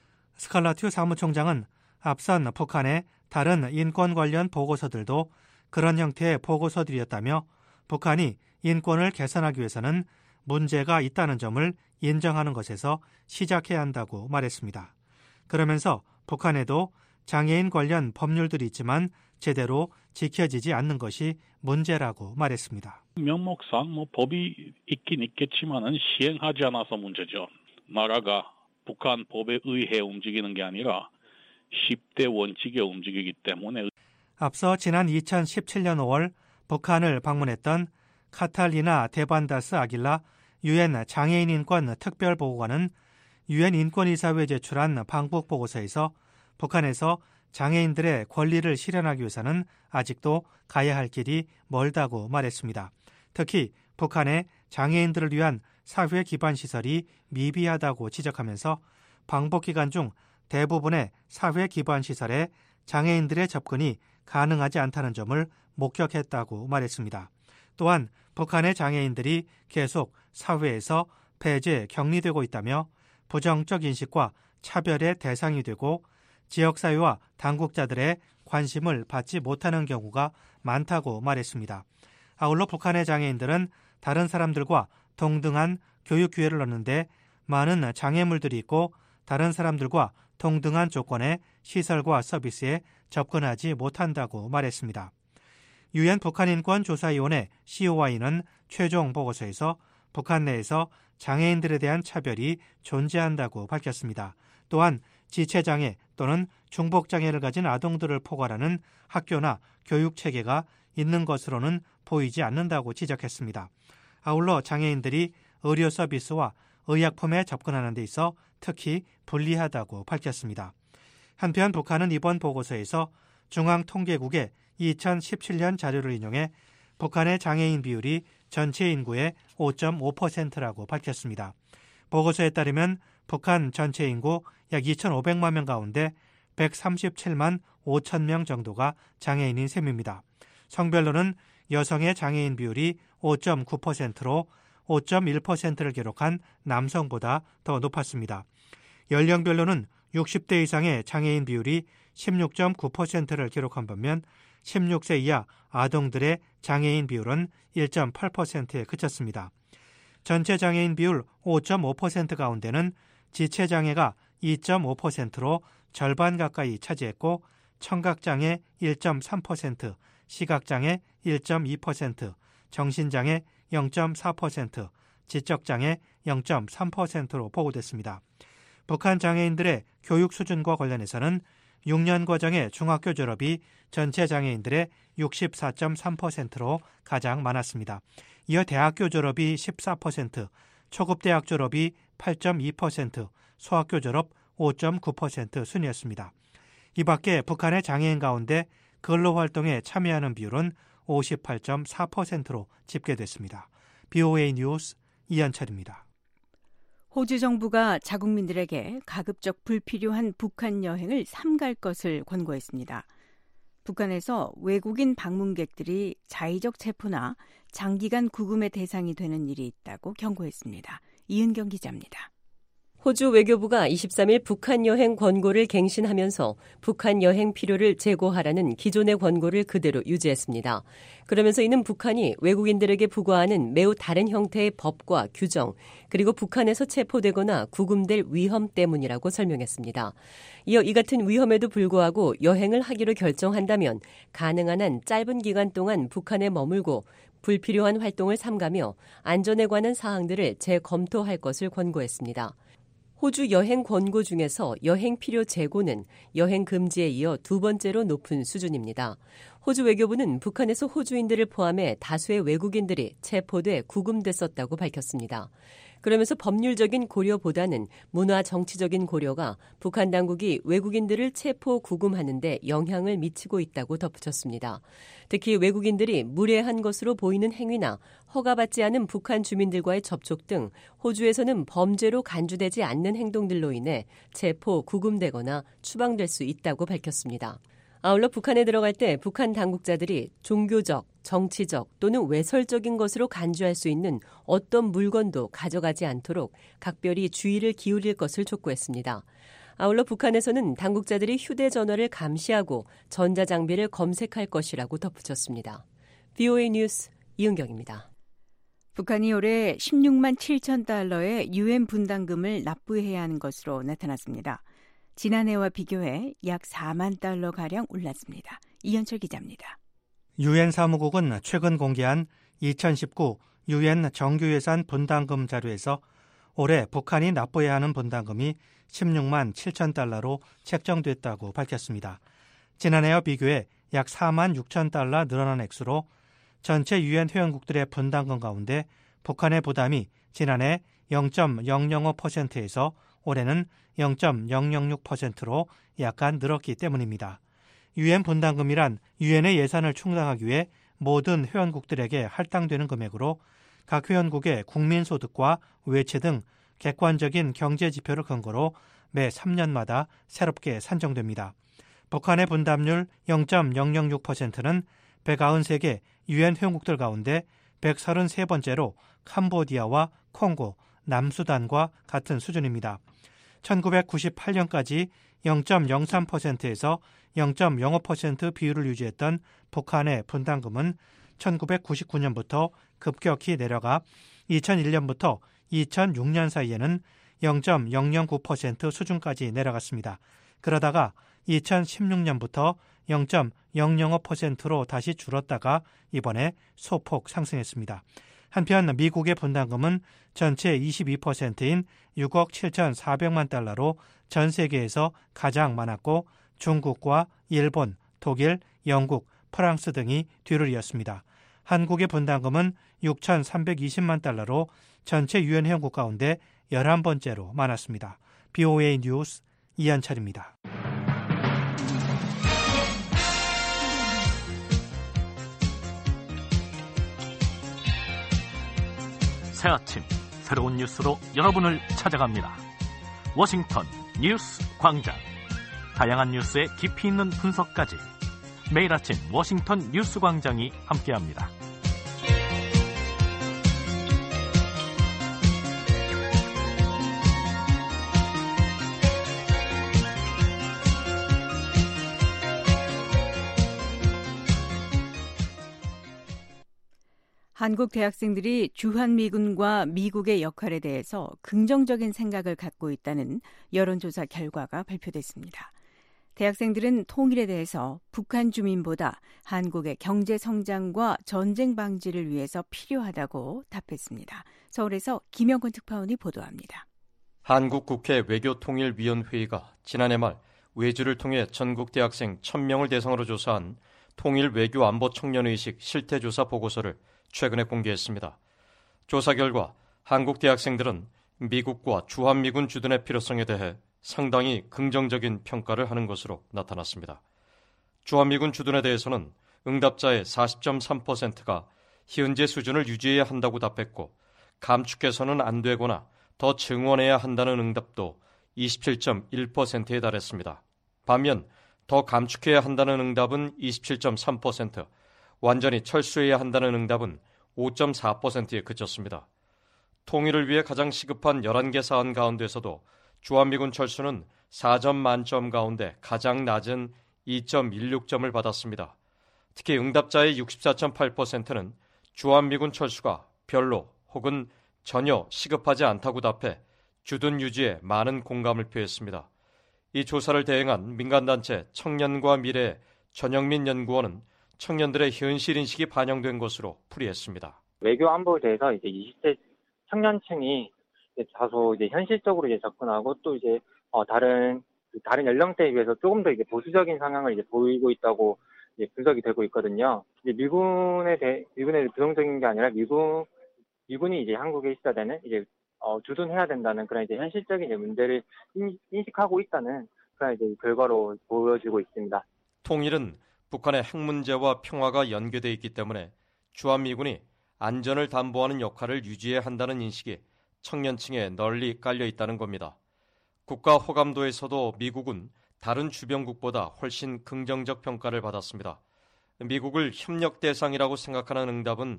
Speaker 14: 스칼라투 사무총장은 앞선 북한의 다른 인권 관련 보고서들도 그런 형태의 보고서들이었다며 북한이 인권을 개선하기 위해서는 문제가 있다는 점을 인정하는 것에서 시작해야 한다고 말했습니다. 그러면서 북한에도 장애인 관련 법률들이 있지만 제대로 지켜지지 않는 것이 문제라고 말했습니다.
Speaker 15: 명목상 법이 있긴 있겠지만은 시행하지 않아서 문제죠. 나라가 북한 법에 의해 움직이는 게 아니라 10대 원칙에 움직이기 때문에.
Speaker 14: 앞서 지난 2017년 5월 북한을 방문했던 카탈리나 데반다스 아길라 유엔 장애인 인권 특별보고관은 유엔 인권이사회에 제출한 방북 보고서에서 북한에서 장애인들의 권리를 실현하기 위해서는 아직도 가야 할 길이 멀다고 말했습니다. 특히 북한의 장애인들을 위한 사회 기반 시설이 미비하다고 지적하면서 방북 기간 중 대부분의 사회 기반 시설에 장애인들의 접근이 가능하지 않다는 점을 목격했다고 말했습니다. 또한 북한의 장애인들이 계속 사회에서 배제, 격리되고 있다며 부정적 인식과 차별의 대상이 되고 지역사회와 당국자들의 관심을 받지 못하는 경우가 많다고 말했습니다. 아울러 북한의 장애인들은 다른 사람들과 동등한 교육 기회를 얻는데 많은 장애물들이 있고 다른 사람들과 동등한 조건의 시설과 서비스에 접근하지 못한다고 말했습니다. 유엔 북한인권조사위원회 COI는 최종 보고서에서 북한 내에서 장애인들에 대한 차별이 존재한다고 밝혔습니다. 또한 지체장애 또는 중복장애를 가진 아동들을 포괄하는 학교나 교육체계가 있는 것으로는 보이지 않는다고 지적했습니다. 아울러 장애인들이 의료 서비스와 의약품에 접근하는 데 있어 특히 불리하다고 밝혔습니다. 한편 북한은 이번 보고서에서 중앙통계국의 2017년 자료를 인용해 북한의 장애인 비율이 전체 인구의 5.5%라고 밝혔습니다. 보고서에 따르면 북한 전체 인구 약 2,500만 명 가운데 137만 5천 명 정도가 장애인인 셈입니다. 성별로는 여성의 장애인 비율이 5.9%로 5.1%를 기록한 남성보다 더 높았습니다. 연령별로는 60대 이상의 장애인 비율이 16.9%를 기록한 반면 16세 이하 아동들의 장애인 비율은 1.8%에 그쳤습니다. 전체 장애인 비율 5.5% 가운데는 지체장애가 2.5%로 절반 가까이 차지했고 청각장애 1.3%, 시각장애 1.2%, 정신장애 0.4%, 지적장애 0.3%로 보고됐습니다. 북한 장애인들의 교육 수준과 관련해서는 6년 과정의 중학교 졸업이 전체 장애인들의 64.3%로 가장 많았습니다. 이어 대학교 졸업이 14%, 초급대학 졸업이 8.2%, 소학교 졸업 5.9% 순이었습니다. 이 밖에 북한의 장애인 가운데 근로활동에 참여하는 비율은 58.4%로 집계됐습니다. BOA 뉴스 이현철입니다.
Speaker 3: 호주 정부가 자국민들에게 가급적 불필요한 북한 여행을 삼갈 것을 권고했습니다. 북한에서 외국인 방문객들이 자의적 체포나 장기간 구금의 대상이 되는 일이 있다고 경고했습니다. 이은경 기자입니다.
Speaker 16: 호주 외교부가 23일 북한 여행 권고를 갱신하면서 북한 여행 필요를 재고하라는 기존의 권고를 그대로 유지했습니다. 그러면서 이는 북한이 외국인들에게 부과하는 매우 다른 형태의 법과 규정, 그리고 북한에서 체포되거나 구금될 위험 때문이라고 설명했습니다. 이어 이 같은 위험에도 불구하고 여행을 하기로 결정한다면 가능한 한 짧은 기간 동안 북한에 머물고 불필요한 활동을 삼가며 안전에 관한 사항들을 재검토할 것을 권고했습니다. 호주 여행 권고 중에서 여행 필요 재고는 여행 금지에 이어 두 번째로 높은 수준입니다. 호주 외교부는 북한에서 호주인들을 포함해 다수의 외국인들이 체포돼 구금됐었다고 밝혔습니다. 그러면서 법률적인 고려보다는 문화 정치적인 고려가 북한 당국이 외국인들을 체포 구금하는 데 영향을 미치고 있다고 덧붙였습니다. 특히 외국인들이 무례한 것으로 보이는 행위나 허가받지 않은 북한 주민들과의 접촉 등 호주에서는 범죄로 간주되지 않는 행동들로 인해 체포 구금되거나 추방될 수 있다고 밝혔습니다. 아울러 북한에 들어갈 때 북한 당국자들이 종교적, 정치적 또는 외설적인 것으로 간주할 수 있는 어떤 물건도 가져가지 않도록 각별히 주의를 기울일 것을 촉구했습니다. 아울러 북한에서는 당국자들이 휴대전화를 감시하고 전자장비를 검색할 것이라고 덧붙였습니다. VOA 뉴스 이은경입니다.
Speaker 3: 북한이 올해 16만 7천 달러의 유엔 분담금을 납부해야 하는 것으로 나타났습니다. 지난해와 비교해 약 4만 달러가량 올랐습니다. 이현철 기자입니다.
Speaker 14: 유엔 사무국은 최근 공개한 2019 유엔 정규예산 분담금 자료에서 올해 북한이 납부해야 하는 분담금이 16만 7천 달러로 책정됐다고 밝혔습니다. 지난해와 비교해 약 4만 6천 달러 늘어난 액수로 전체 유엔 회원국들의 분담금 가운데 북한의 부담이 지난해 0.005%에서 올해는 0.006%로 약간 늘었기 때문입니다. 유엔 분담금이란 유엔의 예산을 충당하기 위해 모든 회원국들에게 할당되는 금액으로 각 회원국의 국민소득과 외채 등 객관적인 경제 지표를 근거로 매 3년마다 새롭게 산정됩니다. 북한의 분담률 0.006%는 193개 유엔 회원국들 가운데 133번째로 캄보디아와 콩고, 남수단과 같은 수준입니다. 1998년까지 0.03%에서 0.05% 비율을 유지했던 북한의 분담금은 1999년부터 급격히 내려가 2001년부터 2006년 사이에는 0.009% 수준까지 내려갔습니다. 그러다가 2016년부터 0.005%로 다시 줄었다가 이번에 소폭 상승했습니다. 한편 미국의 분담금은 전체 22%인 6억 7,400만 달러로 전 세계에서 가장 많았고 중국과 일본, 독일, 영국, 프랑스 등이 뒤를 이었습니다. 한국의 분담금은 6,320만 달러로 전체 유엔 회원국 가운데 11번째로 많았습니다. BOA 뉴스 이한철입니다.
Speaker 17: 새 아침 새로운 뉴스로 여러분을 찾아갑니다. 워싱턴 뉴스 광장. 다양한 뉴스의 깊이 있는 분석까지 매일 아침 워싱턴 뉴스 광장이 함께합니다.
Speaker 3: 한국 대학생들이 주한미군과 미국의 역할에 대해서 긍정적인 생각을 갖고 있다는 여론조사 결과가 발표됐습니다. 대학생들은 통일에 대해서 북한 주민보다 한국의 경제 성장과 전쟁 방지를 위해서 필요하다고 답했습니다. 서울에서 김영권 특파원이 보도합니다.
Speaker 18: 한국 국회 외교통일위원회의가 지난해 말 외주를 통해 전국 대학생 1,000명을 대상으로 조사한 통일 외교 안보 청년의식 실태조사 보고서를 최근에 공개했습니다. 조사 결과 한국 대학생들은 미국과 주한미군 주둔의 필요성에 대해 상당히 긍정적인 평가를 하는 것으로 나타났습니다. 주한미군 주둔에 대해서는 응답자의 40.3%가 현재 수준을 유지해야 한다고 답했고 감축해서는 안 되거나 더 증원해야 한다는 응답도 27.1%에 달했습니다. 반면 더 감축해야 한다는 응답은 27.3%, 완전히 철수해야 한다는 응답은 5.4%에 그쳤습니다. 통일을 위해 가장 시급한 11개 사안 가운데서도 주한미군 철수는 4점 만점 가운데 가장 낮은 2.16점을 받았습니다. 특히 응답자의 64.8%는 주한미군 철수가 별로 혹은 전혀 시급하지 않다고 답해 주둔 유지에 많은 공감을 표했습니다. 이 조사를 대행한 민간단체 청년과 미래의 전영민 연구원은 청년들의 현실 인식이 반영된 것으로 풀이했습니다.
Speaker 19: 외교 안보에 대해서 이제 20대 청년층이 다소 이제 현실적으로 이제 접근하고 또 이제 다른 연령대에 비해서 조금 더 이제 보수적인 성향을 이제 보이고 있다고 이제 분석이 되고 있거든요. 이제 미군에 부정적인 게 아니라 미군이 이제 한국에 있어야 되는 이제 주둔해야 된다는 그런 이제 현실적인 이제 문제를 인식하고 있다는 그런 이제 결과로 보여지고 있습니다.
Speaker 18: 통일은 북한의 핵 문제와 평화가 연계되어 있기 때문에 주한미군이 안전을 담보하는 역할을 유지해야 한다는 인식이 청년층에 널리 깔려 있다는 겁니다. 국가 호감도에서도 미국은 다른 주변국보다 훨씬 긍정적 평가를 받았습니다. 미국을 협력 대상이라고 생각하는 응답은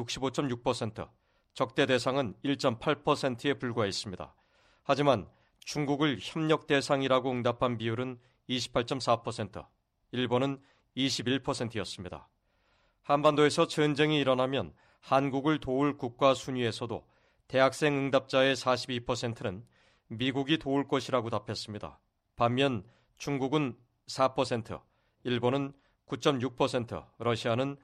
Speaker 18: 65.6%, 적대 대상은 1.8%에 불과했습니다. 하지만 중국을 협력 대상이라고 응답한 비율은 28.4%, 일본은 21%였습니다. 한반도에서 전쟁이 일어나면 한국을 도울 국가 순위에서도 대학생 응답자의 42%는 미국이 도울 것이라고 답했습니다. 반면 중국은 4%, 일본은 9.6%, 러시아는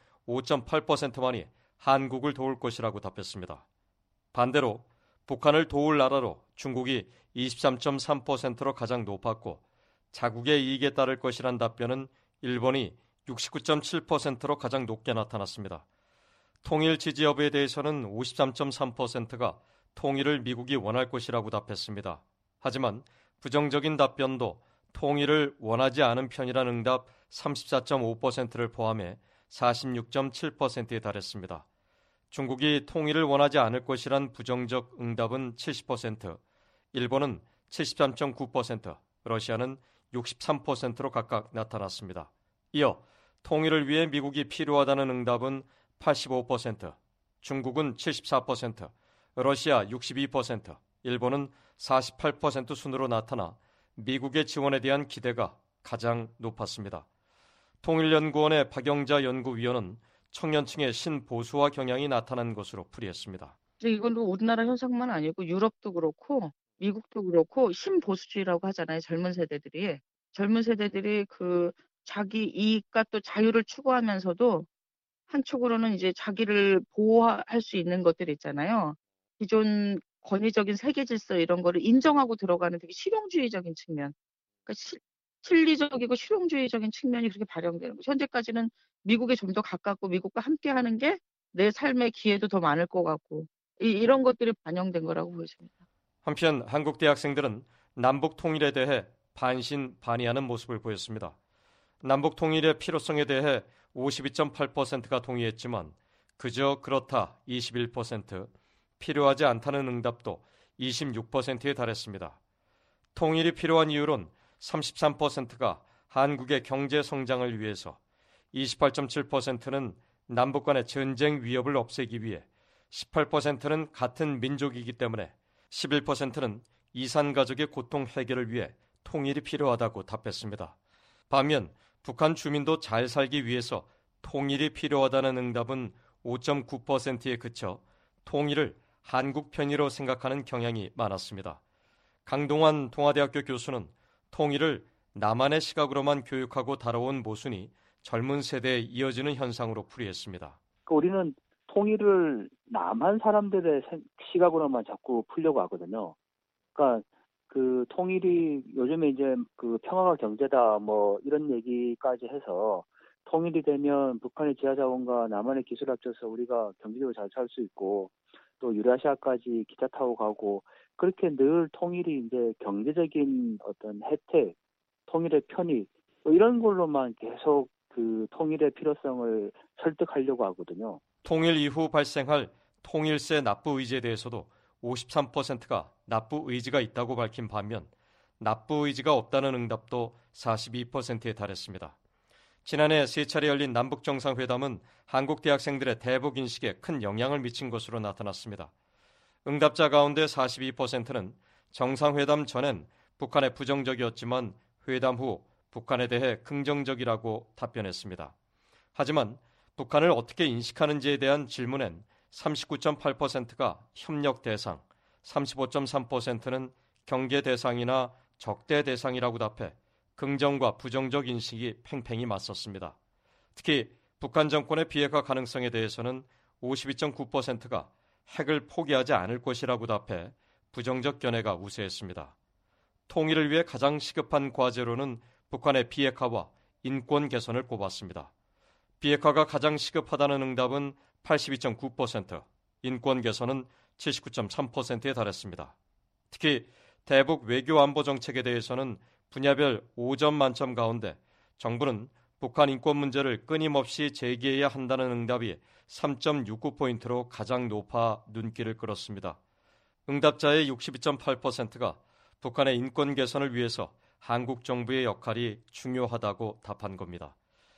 Speaker 18: 5.8%만이 한국을 도울 것이라고 답했습니다. 반대로 북한을 도울 나라로 중국이 23.3%로 가장 높았고 자국의 이익에 따를 것이란 답변은 일본이 69.7%로 가장 높게 나타났습니다. 통일 지지 여부에 대해서는 53.3%가 통일을 미국이 원할 것이라고 답했습니다. 하지만 부정적인 답변도 통일을 원하지 않은 편이란 응답 34.5%를 포함해 46.7%에 달했습니다. 중국이 통일을 원하지 않을 것이란 부정적 응답은 70%, 일본은 73.9%, 러시아는 63%로 각각 나타났습니다. 이어 통일을 위해 미국이 필요하다는 응답은 85%, 중국은 74%, 러시아 62%, 일본은 48% 순으로 나타나 미국의 지원에 대한 기대가 가장 높았습니다. 통일연구원의 박영자 연구위원은 청년층의 신보수화 경향이 나타난 것으로 풀이했습니다.
Speaker 20: 이건 우리나라 현상만 아니고 유럽도 그렇고 미국도 그렇고 신보수주의라고 하잖아요. 젊은 세대들이 그 자기 이익과 또 자유를 추구하면서도 한쪽으로는 이제 자기를 보호할 수 있는 것들 있잖아요. 기존 권위적인 세계 질서 이런 거를 인정하고 들어가는 되게 실용주의적인 측면. 그러니까 실리적이고 실용주의적인 측면이 그렇게 발현되는 거죠. 현재까지는 미국에 좀 더 가깝고 미국과 함께 하는 게 내 삶의 기회도 더 많을 것 같고 이런 것들이 반영된 거라고 보여집니다.
Speaker 18: 한편 한국 대학생들은 남북 통일에 대해 반신반의하는 모습을 보였습니다. 남북 통일의 필요성에 대해 52.8%가 동의했지만 그저 그렇다 21%, 필요하지 않다는 응답도 26%에 달했습니다. 통일이 필요한 이유론 33%가 한국의 경제 성장을 위해서, 28.7%는 남북 간의 전쟁 위협을 없애기 위해, 18%는 같은 민족이기 때문에, 11%는 이산가족의 고통 해결을 위해 통일이 필요하다고 답했습니다. 반면 북한 주민도 잘 살기 위해서 통일이 필요하다는 응답은 5.9%에 그쳐 통일을 한국 편의로 생각하는 경향이 많았습니다. 강동환 동아대학교 교수는 통일을 남한의 시각으로만 교육하고 다뤄온 모순이 젊은 세대에 이어지는 현상으로 풀이했습니다.
Speaker 21: 우리는 통일을 남한 사람들의 시각으로만 자꾸 풀려고 하거든요. 그러니까 그 통일이 요즘에 이제 그 평화가 경제다 뭐 이런 얘기까지 해서 통일이 되면 북한의 지하자원과 남한의 기술 합쳐서 우리가 경제적으로 잘 살 수 있고 또 유라시아까지 기차 타고 가고 그렇게 늘 통일이 이제 경제적인 어떤 혜택, 통일의 편의 뭐 이런 걸로만 계속 그 통일의 필요성을 설득하려고 하거든요.
Speaker 18: 통일 이후 발생할 통일세 납부 의지에 대해서도 53%가 납부 의지가 있다고 밝힌 반면 납부 의지가 없다는 응답도 42%에 달했습니다. 지난해 세 차례 열린 남북 정상회담은 한국 대학생들의 대북 인식에 큰 영향을 미친 것으로 나타났습니다. 응답자 가운데 42%는 정상회담 전엔 북한에 부정적이었지만 회담 후 북한에 대해 긍정적이라고 답변했습니다. 하지만 북한을 어떻게 인식하는지에 대한 질문엔 39.8%가 협력 대상, 35.3%는 경계 대상이나 적대 대상이라고 답해 긍정과 부정적 인식이 팽팽히 맞섰습니다. 특히 북한 정권의 비핵화 가능성에 대해서는 52.9%가 핵을 포기하지 않을 것이라고 답해 부정적 견해가 우세했습니다. 통일을 위해 가장 시급한 과제로는 북한의 비핵화와 인권 개선을 꼽았습니다. 비핵화가 가장 시급하다는 응답은 82.9%, 인권 개선은 79.3%에 달했습니다. 특히 대북 외교 안보 정책에 대해서는 분야별 5점 만점 가운데 정부는 북한 인권 문제를 끊임없이 제기해야 한다는 응답이 3.69포인트로 가장 높아 눈길을 끌었습니다. 응답자의 62.8%가 북한의 인권 개선을 위해서 한국 정부의 역할이 중요하다고 답한 겁니다.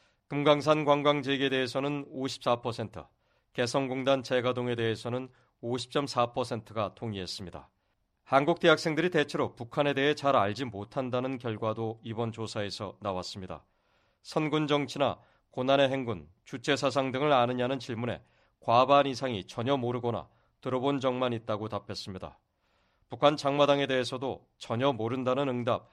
Speaker 18: 금강산 관광 재개에 대해서는 54%, 개성공단 재가동에 대해서는 50.4%가 동의했습니다. 한국 대학생들이 대체로 북한에 대해 잘 알지 못한다는 결과도 이번 조사에서 나왔습니다. 선군 정치나 고난의 행군, 주체사상 등을 아느냐는 질문에 과반 이상이 전혀 모르거나 들어본 적만 있다고 답했습니다. 북한 장마당에 대해서도 전혀 모른다는 응답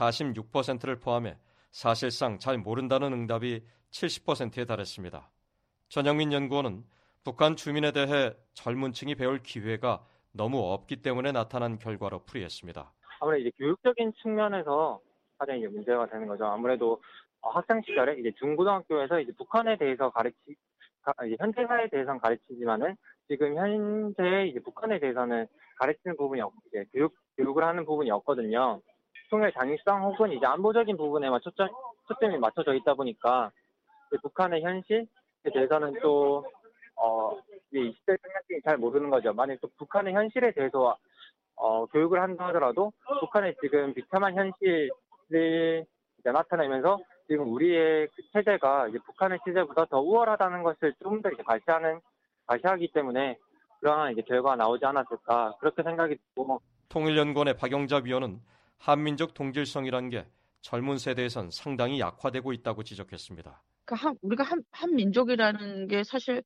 Speaker 18: 46%를 포함해 사실상 잘 모른다는 응답이 70%에 달했습니다. 전영민 연구원은 북한 주민에 대해 젊은 층이 배울 기회가 너무 없기 때문에 나타난 결과로 풀이했습니다.
Speaker 19: 아무래도 이제 교육적인 측면에서 가장 이제 문제가 되는 거죠. 아무래도 학창 시절에 이제 중고등학교에서 이제 북한에 대해서 이제 현대사에 대해서는 가르치지만은 지금 현재 이제 북한에 대해서는 가르치는 부분이 이제 교육을 하는 부분이 없거든요. 통일 장익성 혹은 이제 안보적인 부분에만 초점이 맞춰져 있다 보니까 북한의 현실에 대해서는 또 이제 20대 청년층이 잘 모르는 거죠. 만약 또 북한의 현실에 대해서 교육을 한다 하더라도 북한의 지금 비참한 현실이 이제 나타나면서 지금 우리의 그 체제가 이제 북한의 체제보다 더 우월하다는 것을 좀 더 이제 과시하기 때문에 그러한 이제 결과가 나오지 않았을까 그렇게 생각이 들고.
Speaker 18: 통일연구원의 박영자 위원은 한민족 동질성이란 게 젊은 세대에선 상당히 약화되고 있다고 지적했습니다.
Speaker 20: 우리가 한 민족이라는 게 사실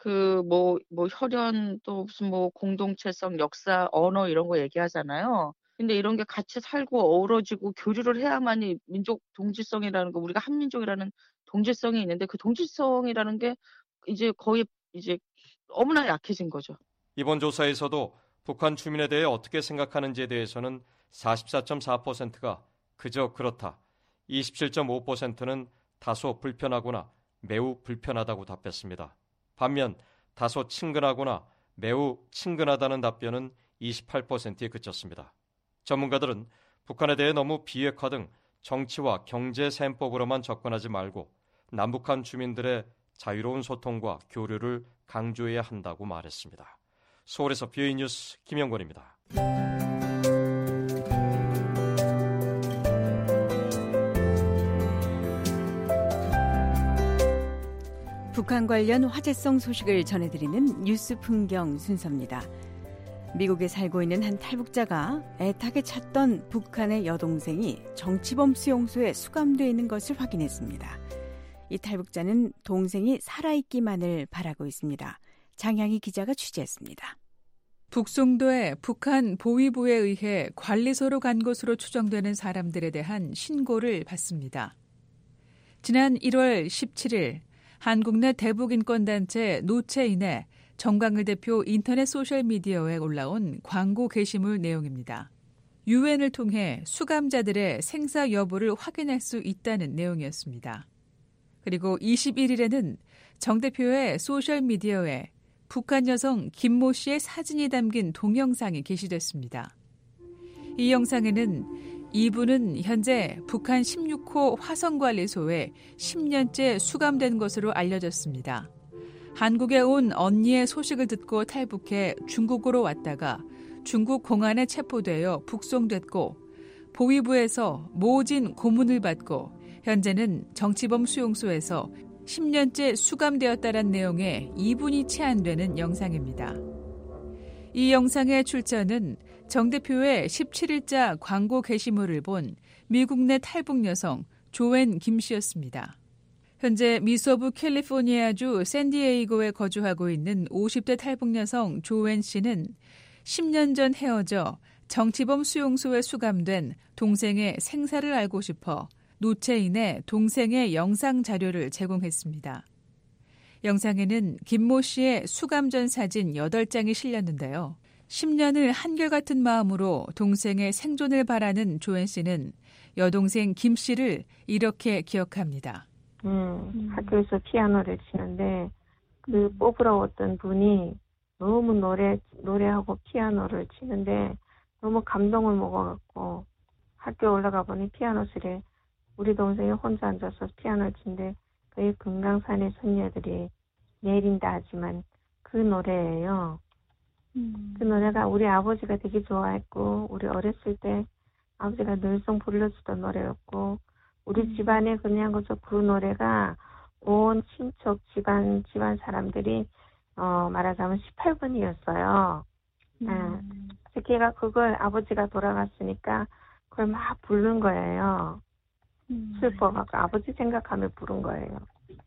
Speaker 20: 혈연 또 무슨 공동체성, 역사, 언어 이런 거 얘기하잖아요. 근데 이런 게 같이 살고 어우러지고 교류를 해야만이 민족 동질성이라는 거, 우리가 한민족이라는 동질성이 있는데 그 동질성이라는 게 이제 거의 이제 너무나 약해진 거죠.
Speaker 18: 이번 조사에서도 북한 주민에 대해 어떻게 생각하는지에 대해서는 44.4%가 그저 그렇다, 27.5%는 다소 불편하거나 매우 불편하다고 답했습니다. 반면 다소 친근하거나 매우 친근하다는 답변은 28%에 그쳤습니다. 전문가들은 북한에 대해 너무 비핵화 등 정치와 경제 셈법으로만 접근하지 말고 남북한 주민들의 자유로운 소통과 교류를 강조해야 한다고 말했습니다. 서울에서 BOA 뉴스 김영권입니다.
Speaker 3: 북한 관련 화제성 소식을 전해드리는 뉴스 풍경 순서입니다. 미국에 살고 있는 한 탈북자가 애타게 찾던 북한의 여동생이 정치범 수용소에 수감되어 있는 것을 확인했습니다. 이 탈북자는 동생이 살아있기만을 바라고 있습니다. 장향희 기자가 취재했습니다.
Speaker 2: 북송도의 북한 보위부에 의해 관리소로 간 것으로 추정되는 사람들에 대한 신고를 받습니다. 지난 1월 17일 한국 내 대북인권단체 노체인의 정광을 대표 인터넷 소셜미디어에 올라온 광고 게시물 내용입니다. 유엔을 통해 수감자들의 생사 여부를 확인할 수 있다는 내용이었습니다. 그리고 21일에는 정 대표의 소셜미디어에 북한 여성 김모 씨의 사진이 담긴 동영상이 게시됐습니다. 이 영상에는 이분은 현재 북한 16호 화성관리소에 10년째 수감된 것으로 알려졌습니다. 한국에 온 언니의 소식을 듣고 탈북해 중국으로 왔다가 중국 공안에 체포되어 북송됐고 보위부에서 모진 고문을 받고 현재는 정치범 수용소에서 10년째 수감되었다는 내용의 이분이 체안되는 영상입니다. 이 영상의 출처는 정 대표의 17일자 광고 게시물을 본 미국 내 탈북 여성 조앤 김 씨였습니다. 현재 미서부 캘리포니아주 샌디에이고에 거주하고 있는 50대 탈북 여성 조앤 씨는 10년 전 헤어져 정치범 수용소에 수감된 동생의 생사를 알고 싶어 노체인에 동생의 영상 자료를 제공했습니다. 영상에는 김모 씨의 수감 전 사진 8장이 실렸는데요. 10년을 한결같은 마음으로 동생의 생존을 바라는 조앤 씨는 여동생 김 씨를 이렇게 기억합니다.
Speaker 7: 학교에서 피아노를 치는데 그 뽀부러웠던 분이 너무 노래하고 피아노를 치는데 너무 감동을 먹어갖고 학교 올라가 보니 피아노실에 우리 동생이 혼자 앉아서 피아노를 치는데 그게 금강산의 선녀들이 내린다 하지만 그 노래예요. 그 노래가 우리 아버지가 되게 좋아했고 우리 어렸을 때 아버지가 늘상 불러주던 노래였고 우리 집안에 그냥 그 노래가 온 친척 집안 사람들이 말하자면 18번이었어요. 걔가 그걸 아버지가 돌아갔으니까 그걸 막 부른 거예요. 슬퍼갖고 아버지 생각하며 부른 거예요.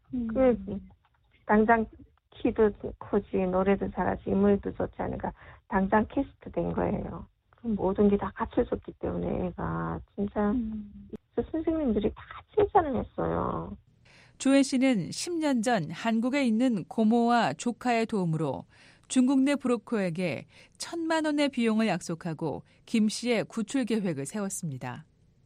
Speaker 7: 당장 키도 크지 노래도 잘하지 인물도 좋지 않으니까 당장 캐스트 된 거예요. 모든 게 다 갖춰졌기 때문에 애가 진짜 선생님들이 다 칭찬을 했어요.
Speaker 2: 조앤 씨는 10년 전 한국에 있는 고모와 조카의 도움으로 중국 내 브로커에게 1,000만 원의 비용을 약속하고 김 씨의 구출 계획을 세웠습니다.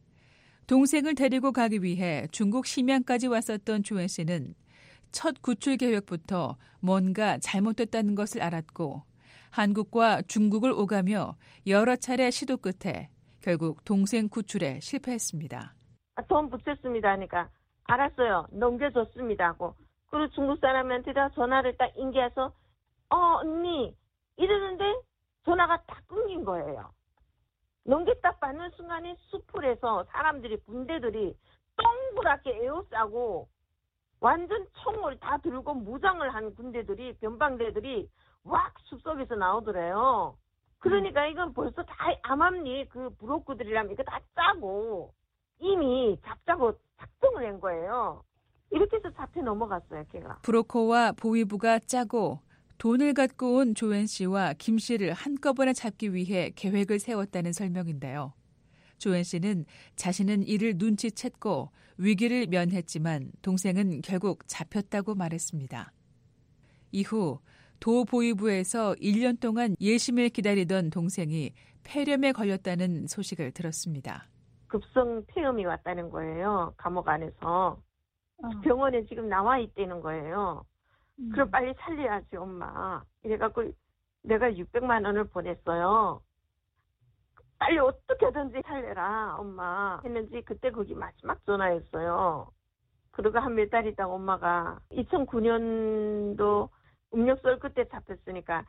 Speaker 2: 동생을 데리고 가기 위해 중국 심양까지 왔었던 조앤 씨는 첫 구출 계획부터 뭔가 잘못됐다는 것을 알았고 한국과 중국을 오가며 여러 차례 시도 끝에 결국 동생 구출에 실패했습니다.
Speaker 7: 돈 붙였습니다 하니까 알았어요. 넘겨줬습니다 하고 그리고 중국 사람한테 다 전화를 딱 인계해서 언니 이러는데 전화가 다 끊긴 거예요. 넘겼다 받는 순간에 수풀에서 사람들이 군대들이 동그랗게 에워싸고 완전 총을 다 들고 무장을 한 군대들이 변방대들이 왁 숲속에서 나오더래요. 그러니까 이건 벌써 다 암암리 그 브로커들이라면 이거 다 짜고 이미 잡자고 작정을 한 거예요. 이렇게 해서 잡혀 넘어갔어요, 걔가.
Speaker 2: 브로커와 보위부가 짜고 돈을 갖고 온 조앤 씨와 김 씨를 한꺼번에 잡기 위해 계획을 세웠다는 설명인데요. 조앤 씨는 자신은 이를 눈치챘고 위기를 면했지만 동생은 결국 잡혔다고 말했습니다. 이후 도 보위부에서 1년 동안 예심을 기다리던 동생이 폐렴에 걸렸다는 소식을 들었습니다.
Speaker 7: 급성 폐렴이 왔다는 거예요. 감옥 안에서. 병원에 지금 나와 있다는 거예요. 그럼 빨리 살려야지 엄마. 이래갖고 내가 600만 원을 보냈어요. 빨리 어떻게든지 살려라 엄마 했는지 그때 거기 마지막 전화였어요. 그러고 한 몇 달 있다가 엄마가 2009년도 음력설 그때 잡혔으니까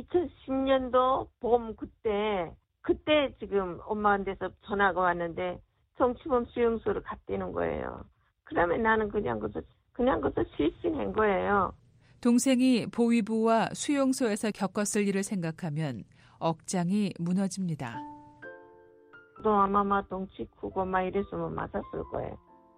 Speaker 7: 2010년도 봄 그때 지금 엄마한테서 전화가 왔는데 정치범 수용소를 갔다는 거예요. 그러면 나는 그냥 그저 실신한 거예요.
Speaker 2: 동생이 보위부와 수용소에서 겪었을 일을 생각하면 억장이 무너집니다.
Speaker 7: 너 아마 덩치 크고 막 이랬으면 맞았을 거예요.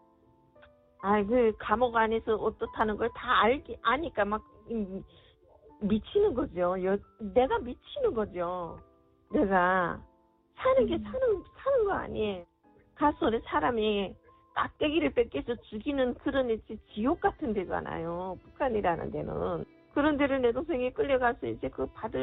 Speaker 7: 그 감옥 안에서 어떻다는 걸 다 아니까 막 미치는 거죠. 내가 미치는 거죠. 내가 사는 게 사는 거 아니에요. 가서 사람이 깍대기를 뺏겨서 죽이는 그런 지옥 같은 데잖아요. 북한이라는 데는. 그런 데를 내 동생이 끌려가서 이제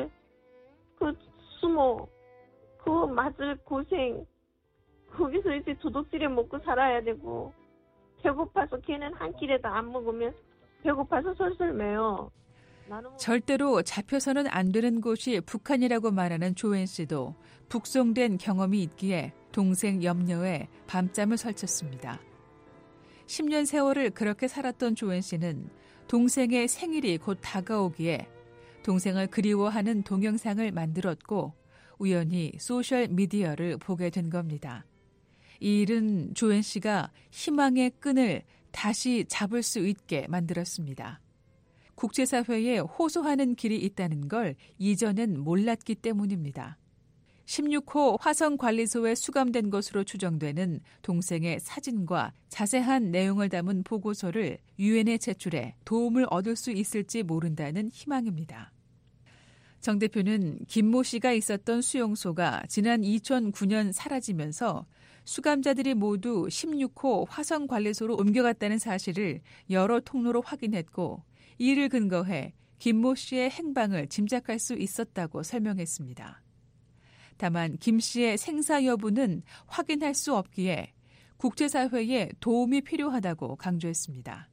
Speaker 7: 수모, 맞을 고생, 거기서 이제 도둑질해 먹고 살아야 되고, 배고파서 걔는 한 끼라도 안 먹으면 배고파서 설설 매요.
Speaker 2: 절대로 잡혀서는 안 되는 곳이 북한이라고 말하는 조앤 씨도 북송된 경험이 있기에 동생 염려에 밤잠을 설쳤습니다. 10년 세월을 그렇게 살았던 조앤 씨는 동생의 생일이 곧 다가오기에 동생을 그리워하는 동영상을 만들었고 우연히 소셜미디어를 보게 된 겁니다. 이 일은 조앤 씨가 희망의 끈을 다시 잡을 수 있게 만들었습니다. 국제사회에 호소하는 길이 있다는 걸 이전엔 몰랐기 때문입니다. 16호 화성관리소에 수감된 것으로 추정되는 동생의 사진과 자세한 내용을 담은 보고서를 유엔에 제출해 도움을 얻을 수 있을지 모른다는 희망입니다. 정 대표는 김모 씨가 있었던 수용소가 지난 2009년 사라지면서 수감자들이 모두 16호 화성관리소로 옮겨갔다는 사실을 여러 통로로 확인했고 이를 근거해 김모 씨의 행방을 짐작할 수 있었다고 설명했습니다. 다만 김 씨의 생사 여부는 확인할 수 없기에 국제사회에 도움이 필요하다고 강조했습니다.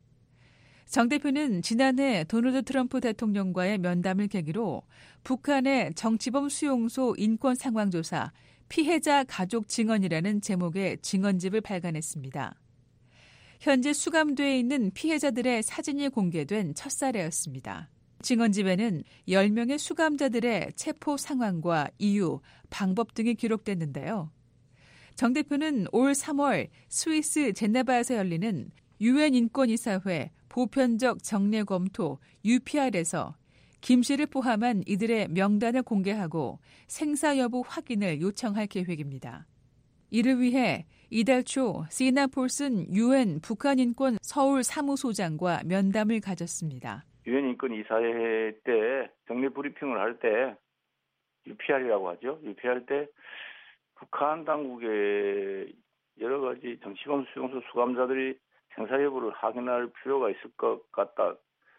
Speaker 2: 정 대표는 지난해 도널드 트럼프 대통령과의 면담을 계기로 북한의 정치범 수용소 인권상황조사 피해자 가족 증언이라는 제목의 증언집을 발간했습니다. 현재 수감되어 있는 피해자들의 사진이 공개된 첫 사례였습니다. 증언집에는 10명의 수감자들의 체포 상황과 이유, 방법 등이 기록됐는데요. 정 대표는 올 3월 스위스 제네바에서 열리는 유엔 인권이사회 보편적 정례 검토 UPR에서 김 씨를 포함한 이들의 명단을 공개하고 생사 여부 확인을 요청할 계획입니다. 이를 위해 이달 초 시나 폴슨 유엔 북한인권 서울 사무소장과 면담을 가졌습니다.
Speaker 8: 유엔 인권이사회 때 정례 브리핑을 할 때 UPR이라고 하죠. UPR 때 북한 당국의 여러 가지 정치범 수용소 수감자들이 생사 여부를 확인할 필요가 있을 것 같다.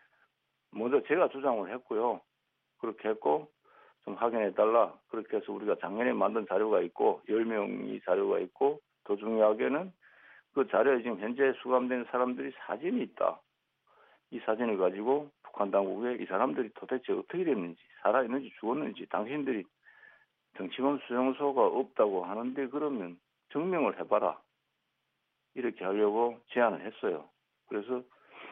Speaker 8: 먼저 제가 주장을 했고요. 그렇게 했고 좀 확인해달라. 그렇게 해서 우리가 작년에 만든 자료가 있고 10명이 자료가 있고 더 중요하게는 그 자료에 지금 현재 수감된 사람들이 사진이 있다. 이 사진을 가지고 북한 당국에 이 사람들이 도대체 어떻게 됐는지 살아있는지 죽었는지 당신들이 정치범 수용소가 없다고 하는데 그러면 증명을 해봐라. 이렇게 하려고 제안을 했어요. 그래서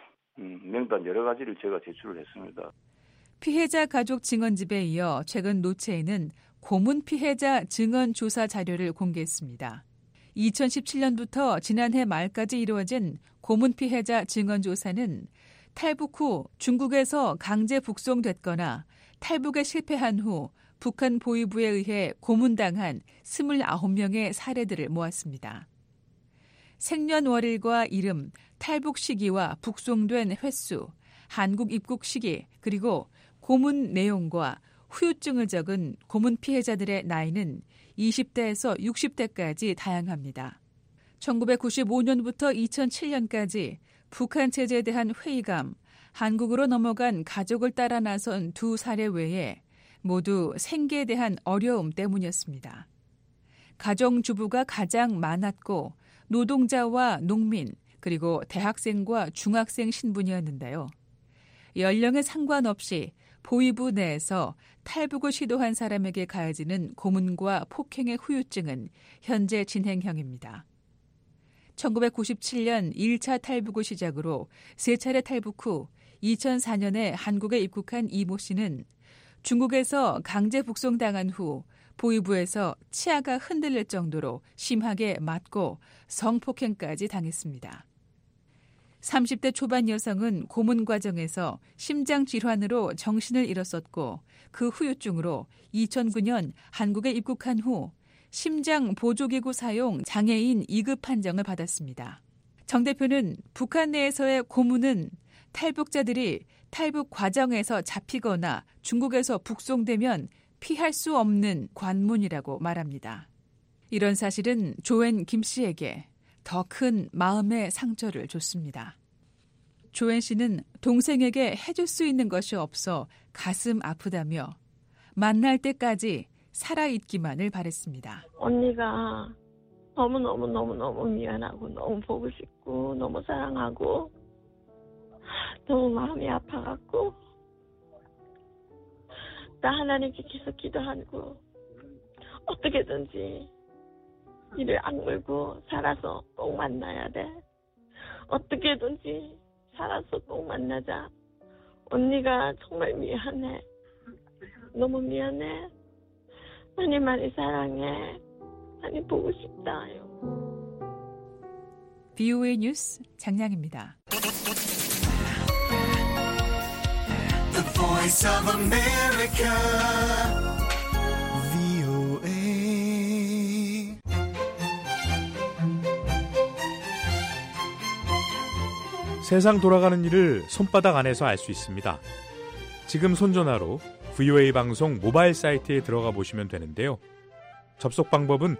Speaker 8: 명단 여러 가지를 제가 제출을 했습니다.
Speaker 2: 피해자 가족 증언집에 이어 최근 노체에는 고문 피해자 증언 조사 자료를 공개했습니다. 2017년부터 지난해 말까지 이루어진 고문 피해자 증언 조사는 탈북 후 중국에서 강제 북송됐거나 탈북에 실패한 후 북한 보위부에 의해 고문당한 29명의 사례들을 모았습니다. 생년월일과 이름, 탈북 시기와 북송된 횟수, 한국 입국 시기, 그리고 고문 내용과 후유증을 적은 고문 피해자들의 나이는 20대에서 60대까지 다양합니다. 1995년부터 2007년까지 북한 체제에 대한 회의감, 한국으로 넘어간 가족을 따라 나선 두 사례 외에 모두 생계에 대한 어려움 때문이었습니다. 가정주부가 가장 많았고 노동자와 농민, 그리고 대학생과 중학생 신분이었는데요. 연령에 상관없이 보위부 내에서 탈북을 시도한 사람에게 가해지는 고문과 폭행의 후유증은 현재 진행형입니다. 1997년 1차 탈북을 시작으로 3차례 탈북 후 2004년에 한국에 입국한 이모 씨는 중국에서 강제 북송당한 후 보위부에서 치아가 흔들릴 정도로 심하게 맞고 성폭행까지 당했습니다. 30대 초반 여성은 고문 과정에서 심장 질환으로 정신을 잃었었고 그 후유증으로 2009년 한국에 입국한 후 심장 보조기구 사용 장애인 2급 판정을 받았습니다. 정 대표는 북한 내에서의 고문은 탈북자들이 탈북 과정에서 잡히거나 중국에서 북송되면 피할 수 없는 관문이라고 말합니다. 이런 사실은 조엔 김 씨에게 더 큰 마음의 상처를 줬습니다. 조엔 씨는 동생에게 해줄 수 있는 것이 없어 가슴 아프다며 만날 때까지 살아있기만을 바랬습니다.
Speaker 7: 언니가 너무 미안하고 너무 보고 싶고 너무 사랑하고 너무 마음이 아파갖고 나 하나님께 계속 기도하고 어떻게든지 이를 악물고 살아서 꼭 만나야 돼. 어떻게든지 살아서 꼭 만나자. 언니가 정말 미안해. 너무 미안해. 많이 사랑해. 많이 보고 싶다요.
Speaker 2: BOA 뉴스 장량입니다.
Speaker 9: Voice of America, VOA.
Speaker 22: 세상 돌아가는 일을 손바닥 안에서 알 수 있습니다. 지금 손전화로 VOA 방송 모바일 사이트에 들어가 보시면 되는데요. 접속 방법은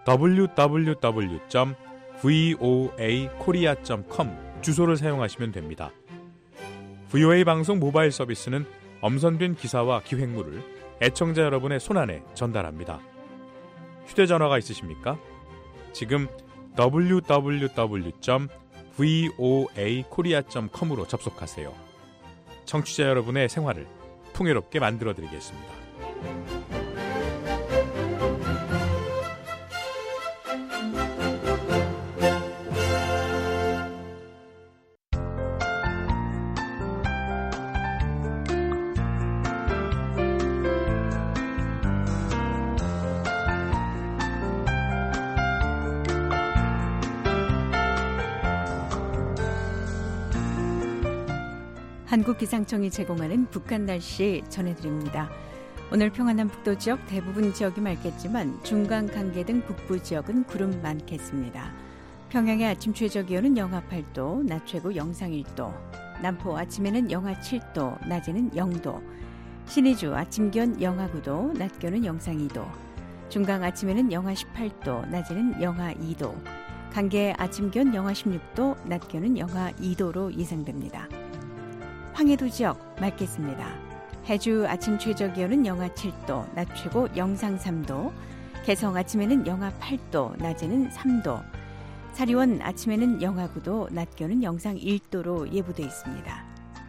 Speaker 22: www.voakorea.com 주소를 사용하시면 됩니다. VOA 방송 모바일 서비스는 엄선된 기사와 기획물을 애청자 여러분의 손안에 전달합니다. 휴대전화가 있으십니까? 지금 www.voakorea.com으로 접속하세요. 청취자 여러분의 생활을 풍요롭게 만들어드리겠습니다.
Speaker 3: 한국기상청이 제공하는 북한 날씨 전해드립니다. 오늘 평안남북도 지역 대부분 지역이 맑겠지만 중간 강계 등 북부 지역은 구름 많겠습니다. 평양의 아침 최저기온은 영하 8도, 낮 최고 영상 1도, 남포 아침에는 영하 7도, 낮에는 0도, 신의주 아침 기온 영하 9도, 낮 기온은 영상 2도, 중강 아침에는 영하 18도, 낮에는 영하 2도, 강계 아침 기온 영하 16도, 낮 기온은 영하 2도로 예상됩니다. 황해도 지역 맑겠습니다. 해주 아침 최저기온은 영하 7도, 낮 최고 영상 3도, 개성 아침에는 영하 8도, 낮에는 3도, 사리원 아침에는 영하 9도, 낮 기온은 영상 1도로 예보되어 있습니다.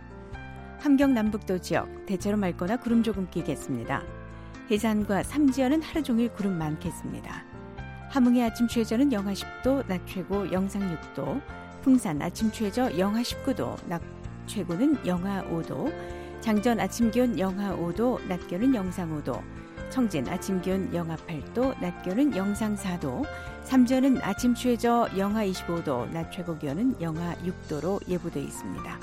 Speaker 3: 함경 남북도 지역 대체로 맑거나 구름 조금 끼겠습니다. 해산과 삼지연은 하루 종일 구름 많겠습니다. 함흥의 아침 최저는 영하 10도, 낮 최고 영상 6도, 풍산 아침 최저 영하 19도, 낮 최고는 영하 5도, 장전 아침 기온 영하 5도, 낮 기온은 영상 5도, 청진 아침 기온 영하 8도, 낮 기온은 영상 4도, 삼전은 아침 최저 영하 25도, 낮 최고 기온은 영하 6도로 예보되어 있습니다.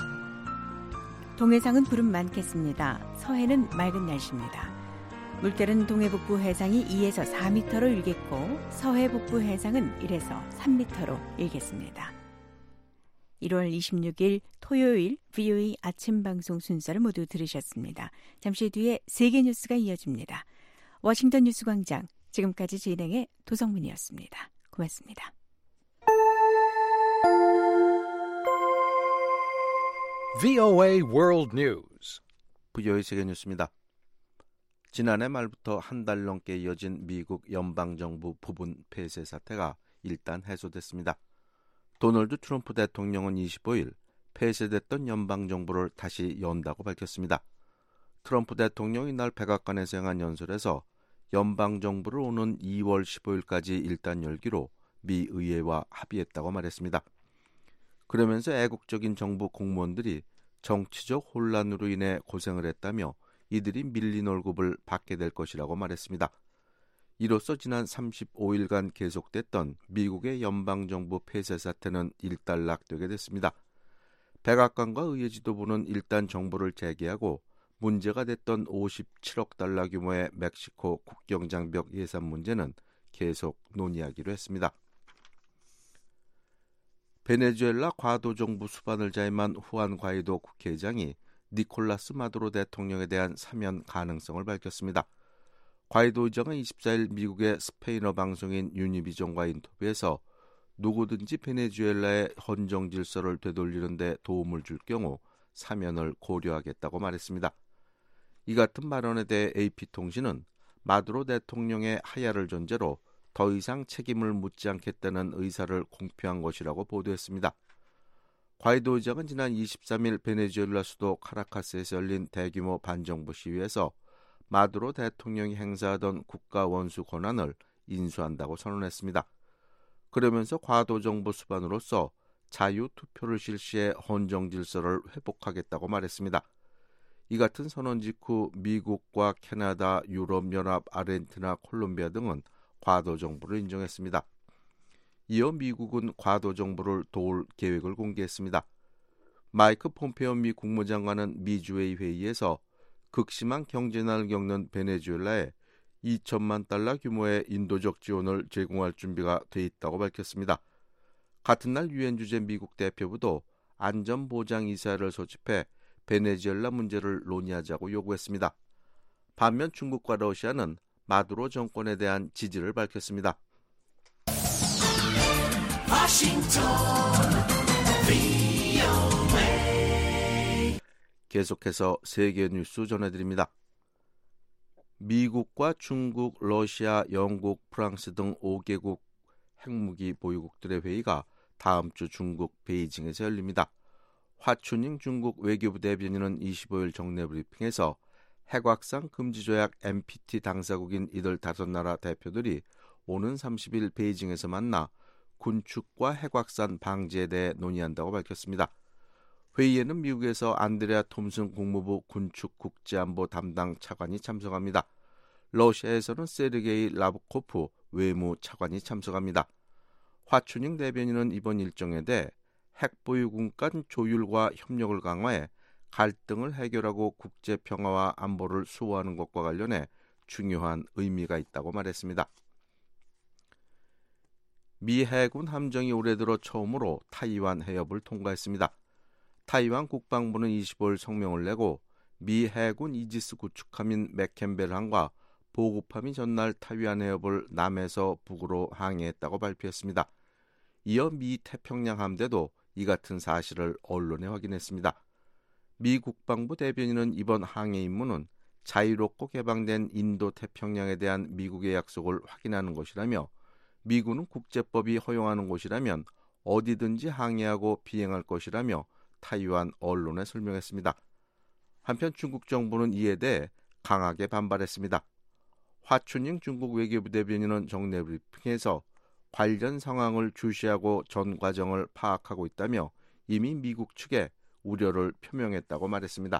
Speaker 3: 동해상은 구름 많겠습니다. 서해는 맑은 날씨입니다. 물결은 동해 북부 해상이 2에서 4m로 일겠고 서해 북부 해상은 1에서 3m로 일겠습니다. 1월 26일 토요일 VOA 아침 방송 순서를 모두 들으셨습니다. 잠시 뒤에 세계 뉴스가 이어집니다. 워싱턴 뉴스광장, 지금까지 진행의 도성문이었습니다. 고맙습니다.
Speaker 23: VOA World News.
Speaker 24: VOA 세계 뉴스입니다. 지난해 말부터 한 달 넘게 이어진 미국 연방정부 부분 폐쇄 사태가 일단 해소됐습니다. 도널드 트럼프 대통령은 25일 폐쇄됐던 연방정부를 다시 연다고 밝혔습니다. 트럼프 대통령이 이날 백악관에서 행한 연설에서 연방정부를 오는 2월 15일까지 일단 열기로 미 의회와 합의했다고 말했습니다. 그러면서 애국적인 정부 공무원들이 정치적 혼란으로 인해 고생을 했다며 이들이 밀린 월급을 받게 될 것이라고 말했습니다. 이로써 지난 35일간 계속됐던 미국의 연방정부 폐쇄 사태는 일단락되게 됐습니다. 백악관과 의회 지도부는 일단 정부를 재개하고 문제가 됐던 57억 달러 규모의 멕시코 국경장벽 예산 문제는 계속 논의하기로 했습니다. 베네수엘라 과도정부 수반을 자임한 후안 과이도 국회의장이 니콜라스 마두로 대통령에 대한 사면 가능성을 밝혔습니다. 과이도 의장은 24일 미국의 스페인어 방송인 유니비전과 인터뷰에서 누구든지 베네수엘라의 헌정 질서를 되돌리는 데 도움을 줄 경우 사면을 고려하겠다고 말했습니다. 이 같은 발언에 대해 AP통신은 마두로 대통령의 하야를 전제로 더 이상 책임을 묻지 않겠다는 의사를 공표한 것이라고 보도했습니다. 과이도 의장은 지난 23일 베네수엘라 수도 카라카스에서 열린 대규모 반정부 시위에서 마두로 대통령이 행사하던 국가 원수 권한을 인수한다고 선언했습니다. 그러면서 과도정부 수반으로서 자유투표를 실시해 헌정 질서를 회복하겠다고 말했습니다. 이 같은 선언 직후 미국과 캐나다, 유럽연합, 아르헨티나, 콜롬비아 등은 과도정부를 인정했습니다. 이어 미국은 과도정부를 도울 계획을 공개했습니다. 마이크 폼페오 미 국무장관은 미주회의 회의에서 극심한 경제난을 겪는 베네수엘라에 2천만 달러 규모의 인도적 지원을 제공할 준비가 돼 있다고 밝혔습니다. 같은 날 유엔 주재 미국 대표부도 안전보장이사를 소집해 베네수엘라 문제를 논의하자고 요구했습니다. 반면 중국과 러시아는 마두로 정권에 대한 지지를 밝혔습니다. 계속해서 세계 뉴스 전해드립니다. 미국과 중국, 러시아, 영국, 프랑스 등 5개국 핵무기 보유국들의 회의가 다음 주 중국 베이징에서 열립니다. 화춘잉 중국 외교부 대변인은 25일 정례 브리핑에서 핵확산 금지조약 NPT 당사국인 이들 5나라 대표들이 오는 30일 베이징에서 만나 군축과 핵확산 방지에 대해 논의한다고 밝혔습니다. 회의에는 미국에서 안드레아 톰슨 국무부 군축 국제안보 담당 차관이 참석합니다. 러시아에서는 세르게이 라브코프 외무 차관이 참석합니다. 화춘잉 대변인은 이번 일정에 대해 핵보유국 간 조율과 협력을 강화해 갈등을 해결하고 국제 평화와 안보를 수호하는 것과 관련해 중요한 의미가 있다고 말했습니다. 미 해군 함정이 올해 들어 처음으로 타이완 해협을 통과했습니다. 타이완 국방부는 25일 성명을 내고 미 해군 이지스 구축함인 맥캠벨함과 보급함이 전날 타이완 해협을 남에서 북으로 항해했다고 발표했습니다. 이어 미 태평양 함대도 이 같은 사실을 언론에 확인했습니다. 미 국방부 대변인은 이번 항해 임무는 자유롭고 개방된 인도 태평양에 대한 미국의 약속을 확인하는 것이라며 미군은 국제법이 허용하는 곳이라면 어디든지 항해하고 비행할 것이라며 타이완 언론에 설명했습니다. 한편 중국 정부는 이에 대해 강하게 반발했습니다. 화춘잉 중국 외교부 대변인은 정례 브리핑에서 관련 상황을 주시하고 전 과정을 파악하고 있다며 이미 미국 측에 우려를 표명했다고 말했습니다.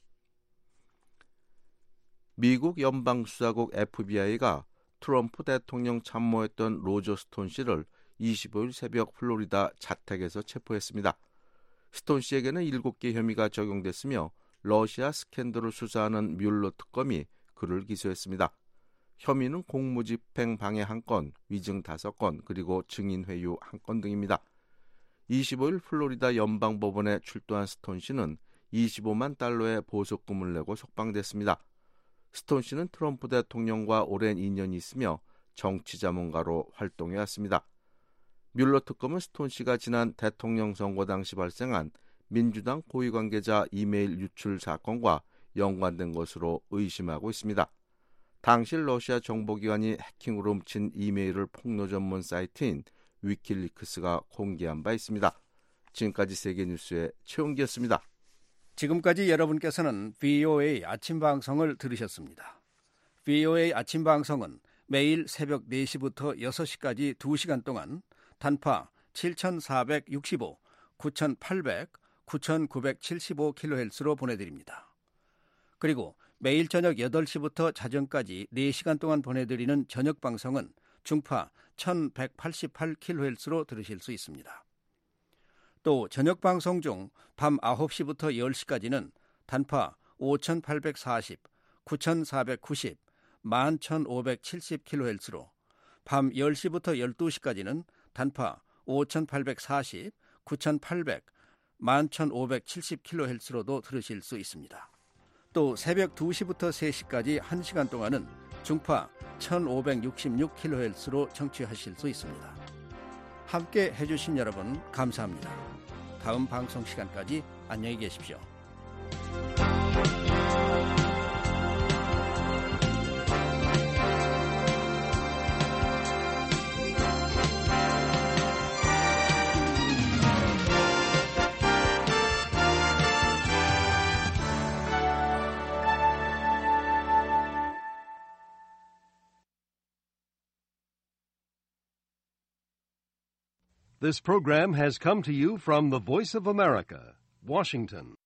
Speaker 24: 미국 연방수사국 FBI가 트럼프 대통령 참모했던 로저 스톤 씨를 25일 새벽 플로리다 자택에서 체포했습니다. 스톤 씨에게는 7개 혐의가 적용됐으며 러시아 스캔들을 수사하는 뮬러 특검이 그를 기소했습니다. 혐의는 공무집행 방해 1건, 위증 5건, 그리고 증인 회유 1건 등입니다. 25일 플로리다 연방법원에 출두한 스톤 씨는 25만 달러의 보석금을 내고 석방됐습니다. 스톤 씨는 트럼프 대통령과 오랜 인연이 있으며 정치 자문가로 활동해왔습니다. 뮬러 특검은 스톤 씨가 지난 대통령 선거 당시 발생한 민주당 고위 관계자 이메일 유출 사건과 연관된 것으로 의심하고 있습니다. 당시 러시아 정보기관이 해킹으로 훔친 이메일을 폭로 전문 사이트인 위킬리크스가 공개한 바 있습니다. 지금까지 세계뉴스의 최홍기였습니다.
Speaker 5: 지금까지 여러분께서는 VOA 아침방송을 들으셨습니다. VOA 아침방송은 매일 새벽 4시부터 6시까지 2시간 동안 단파 7465, 9800, 9975kHz로 보내드립니다. 그리고 매일 저녁 8시부터 자정까지 4시간 동안 보내드리는 저녁방송은 중파 1188kHz로 들으실 수 있습니다. 또 저녁방송 중 밤 9시부터 10시까지는 단파 5840, 9490, 11570kHz로 밤 10시부터 12시까지는 단파 5840, 9800, 11570kHz로도 들으실 수 있습니다. 또 새벽 2시부터 3시까지 1시간 동안은 중파 1566kHz로 청취하실 수 있습니다. 함께 해주신 여러분 감사합니다. 다음 방송 시간까지 안녕히 계십시오.
Speaker 6: This program has come to you from the Voice of America, Washington.